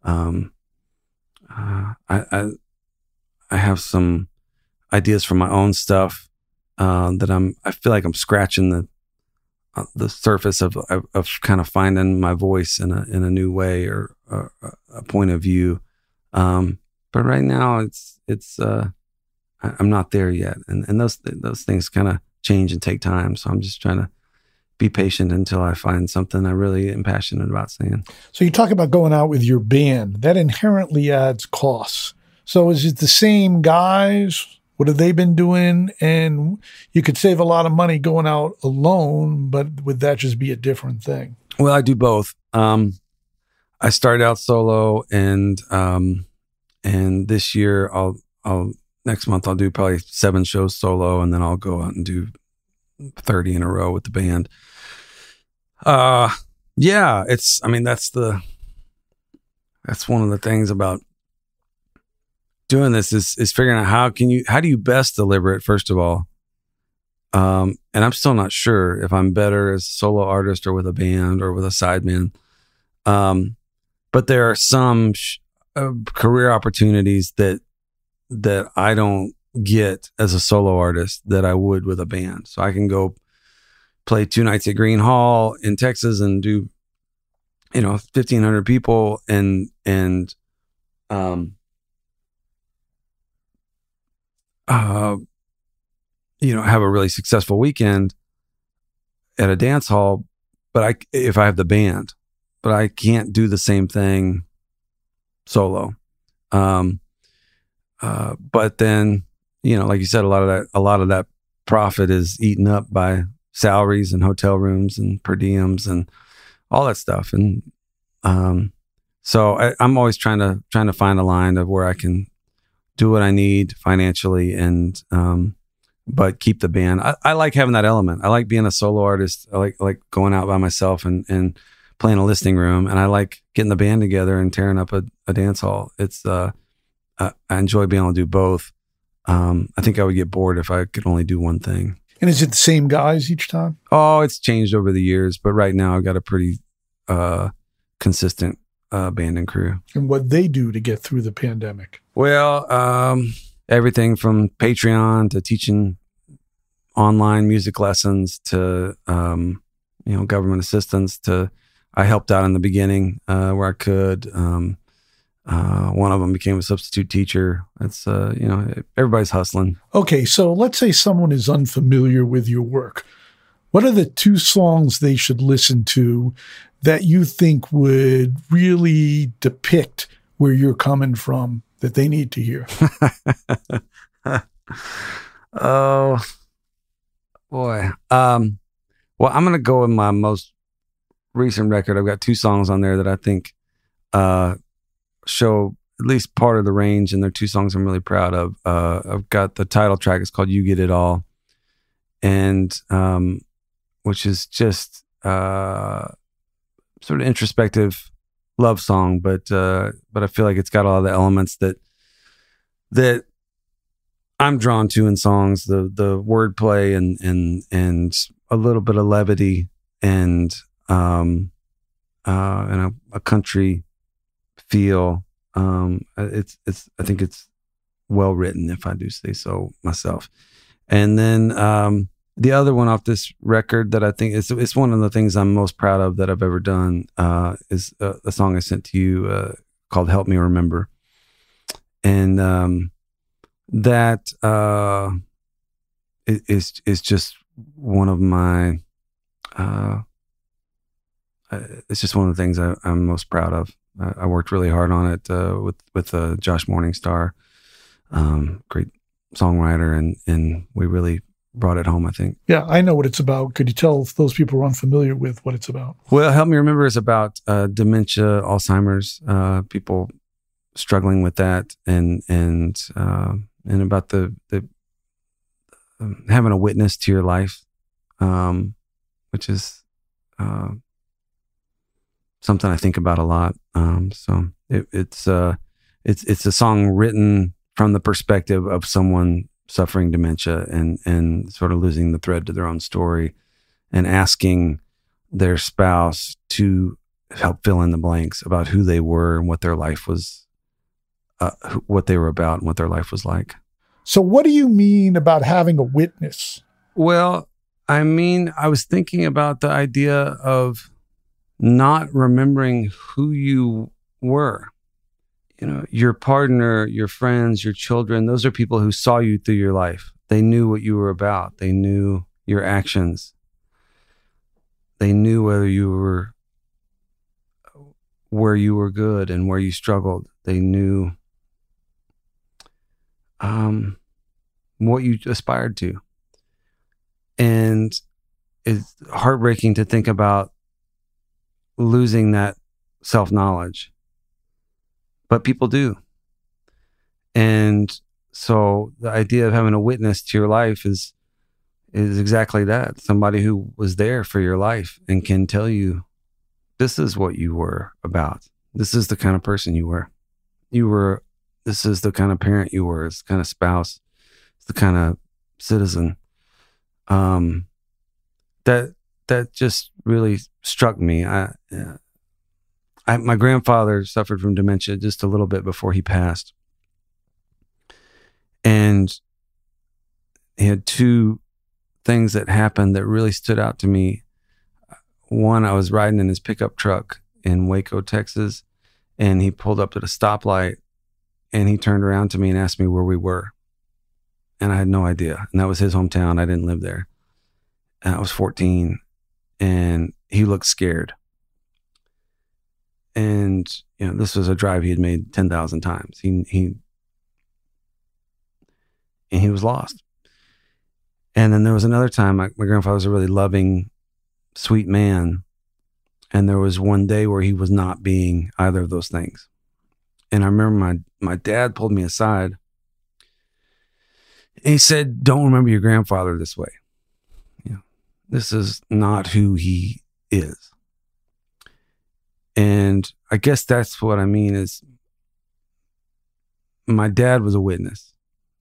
I have some ideas from my own stuff that I feel like I'm scratching the surface of kind of finding my voice in a new way or a point of view. But right now it's I'm not there yet, and those things kind of change and take time. So I'm just trying to be patient until I find something I really am passionate about saying. So you talk about going out with your band. That inherently adds costs. So is it the same guys? What have they been doing? And you could save a lot of money going out alone, but would that just be a different thing? Well, I do both. I started out solo, and this year next month I'll do probably 7 shows solo, and then I'll go out and do 30 in a row with the band. Yeah, that's one of the things about doing this is figuring out how do you best deliver it, first of all. And I'm still not sure if I'm better as a solo artist or with a band or with a sideman. But there are some career opportunities that I don't get as a solo artist that I would with a band. So I can go play 2 nights at Green Hall in Texas and do, 1,500 people and have a really successful weekend at a dance hall, but if I have the band, but I can't do the same thing solo. But then, like you said, a lot of that profit is eaten up by salaries and hotel rooms and per diems and all that stuff. And so I'm always trying to find a line of where I can do what I need financially, and but keep the band. I like having that element. I like being a solo artist. I like going out by myself and playing a listening room, and I like getting the band together and tearing up a dance hall. It's I enjoy being able to do both. I think I would get bored if I could only do one thing. And is it the same guys each time? Oh, it's changed over the years, but right now I've got a pretty consistent band and crew. And what they do to get through the pandemic? Well, everything from Patreon to teaching online music lessons to government assistance to I helped out in the beginning where I could. One of them became a substitute teacher. It's everybody's hustling. Okay, so let's say someone is unfamiliar with your work. What are the 2 songs they should listen to that you think would really depict where you're coming from that they need to hear? Oh, boy. Well, I'm going to go with my most recent record. I've got 2 songs on there that I think show at least part of the range, and they're 2 songs I'm really proud of. I've got the title track. It's called You Get It All, and which is just sort of introspective love song, but I feel like it's got a lot of the elements that I'm drawn to in songs, the wordplay and a little bit of levity and a country feel. I think it's well written, if I do say so myself. And then the other one off this record that I think it's one of the things I'm most proud of that I've ever done is a song I sent to you called "Help Me Remember," and that is just one of my. It's just one of the things I'm most proud of. I worked really hard on it with Josh Morningstar, great songwriter, and we really brought it home, I think. Yeah, I know what it's about. Could you tell if those people are unfamiliar with what it's about? Well, Help Me Remember is about dementia, Alzheimer's, people struggling with that, and about the having a witness to your life, which is something I think about a lot. So it's a song written from the perspective of someone suffering dementia and sort of losing the thread to their own story, and asking their spouse to help fill in the blanks about who they were and what their life was, what they were about and what their life was like. So what do you mean about having a witness? Well, I mean, I was thinking about the idea of not remembering who you were. You know, your partner, your friends, your children, those are people who saw you through your life. They knew what you were about. They knew your actions. They knew where you were good and where you struggled. They knew what you aspired to. And it's heartbreaking to think about losing that self-knowledge. But people do. And so the idea of having a witness to your life is exactly that. Somebody who was there for your life and can tell you, this is what you were about. This is the kind of person you were. This is the kind of parent you were. It's the kind of spouse. It's the kind of citizen. That just really struck me. My grandfather suffered from dementia just a little bit before he passed. And he had 2 things that happened that really stood out to me. One, I was riding in his pickup truck in Waco, Texas, and he pulled up at a stoplight, and he turned around to me and asked me where we were. And I had no idea. And that was his hometown. I didn't live there. And I was 14, and he looked scared. And, you know, this was a drive he had made 10,000 times. He was lost. And then there was another time, my grandfather was a really loving, sweet man. And there was one day where he was not being either of those things. And I remember my dad pulled me aside And he said, don't remember your grandfather this way. This is not who he is. And I guess that's what I mean is my dad was a witness.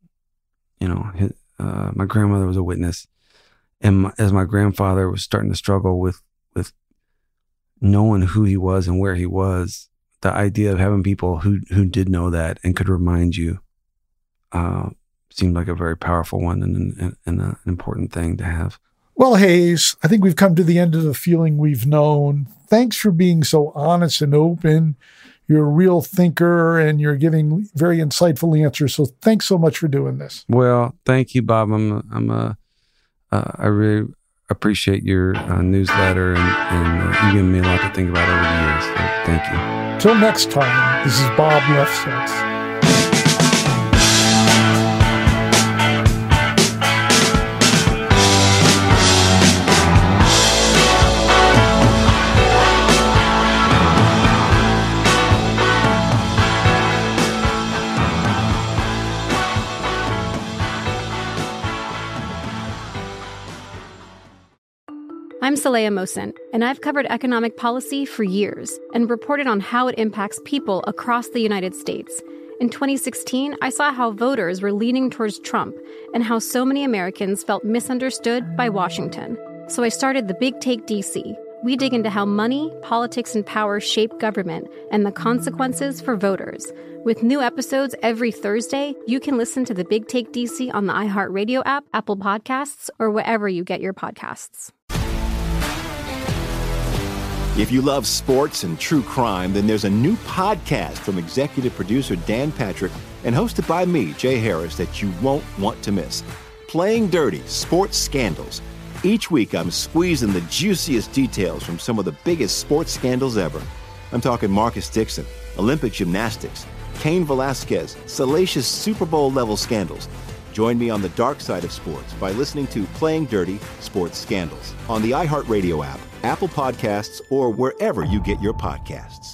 My grandmother was a witness. And as my grandfather was starting to struggle with knowing who he was and where he was, the idea of having people who did know that and could remind you seemed like a very powerful one and an important thing to have. Well, Hayes, I think we've come to the end of the feeling we've known. Thanks for being so honest and open. You're a real thinker and you're giving very insightful answers. So thanks so much for doing this. Well, thank you, Bob. I really appreciate your newsletter and you giving me a lot to think about over the years. So thank you. Till next time, this is Bob Lefsetz. I'm Saleha Mohsin, and I've covered economic policy for years and reported on how it impacts people across the United States. In 2016, I saw how voters were leaning towards Trump and how so many Americans felt misunderstood by Washington. So I started The Big Take DC. We dig into how money, politics, and power shape government and the consequences for voters. With new episodes every Thursday, you can listen to The Big Take DC on the iHeartRadio app, Apple Podcasts, or wherever you get your podcasts. If you love sports and true crime, then there's a new podcast from executive producer Dan Patrick and hosted by me, Jay Harris, that you won't want to miss. Playing Dirty: Sports Scandals. Each week, I'm squeezing the juiciest details from some of the biggest sports scandals ever. I'm talking Marcus Dixon, Olympic gymnastics, Cain Velasquez, salacious Super Bowl-level scandals. Join me on the dark side of sports by listening to Playing Dirty: Sports Scandals on the iHeartRadio app, Apple Podcasts, or wherever you get your podcasts.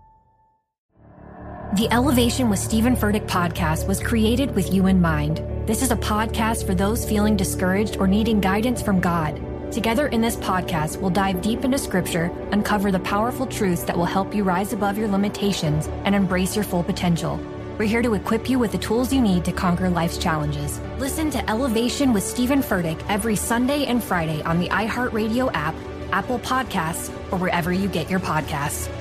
The Elevation with Stephen Furtick podcast was created with you in mind. This is a podcast for those feeling discouraged or needing guidance from God. Together in this podcast, we'll dive deep into Scripture, uncover the powerful truths that will help you rise above your limitations and embrace your full potential. We're here to equip you with the tools you need to conquer life's challenges. Listen to Elevation with Stephen Furtick every Sunday and Friday on the iHeartRadio app, Apple Podcasts, or wherever you get your podcasts.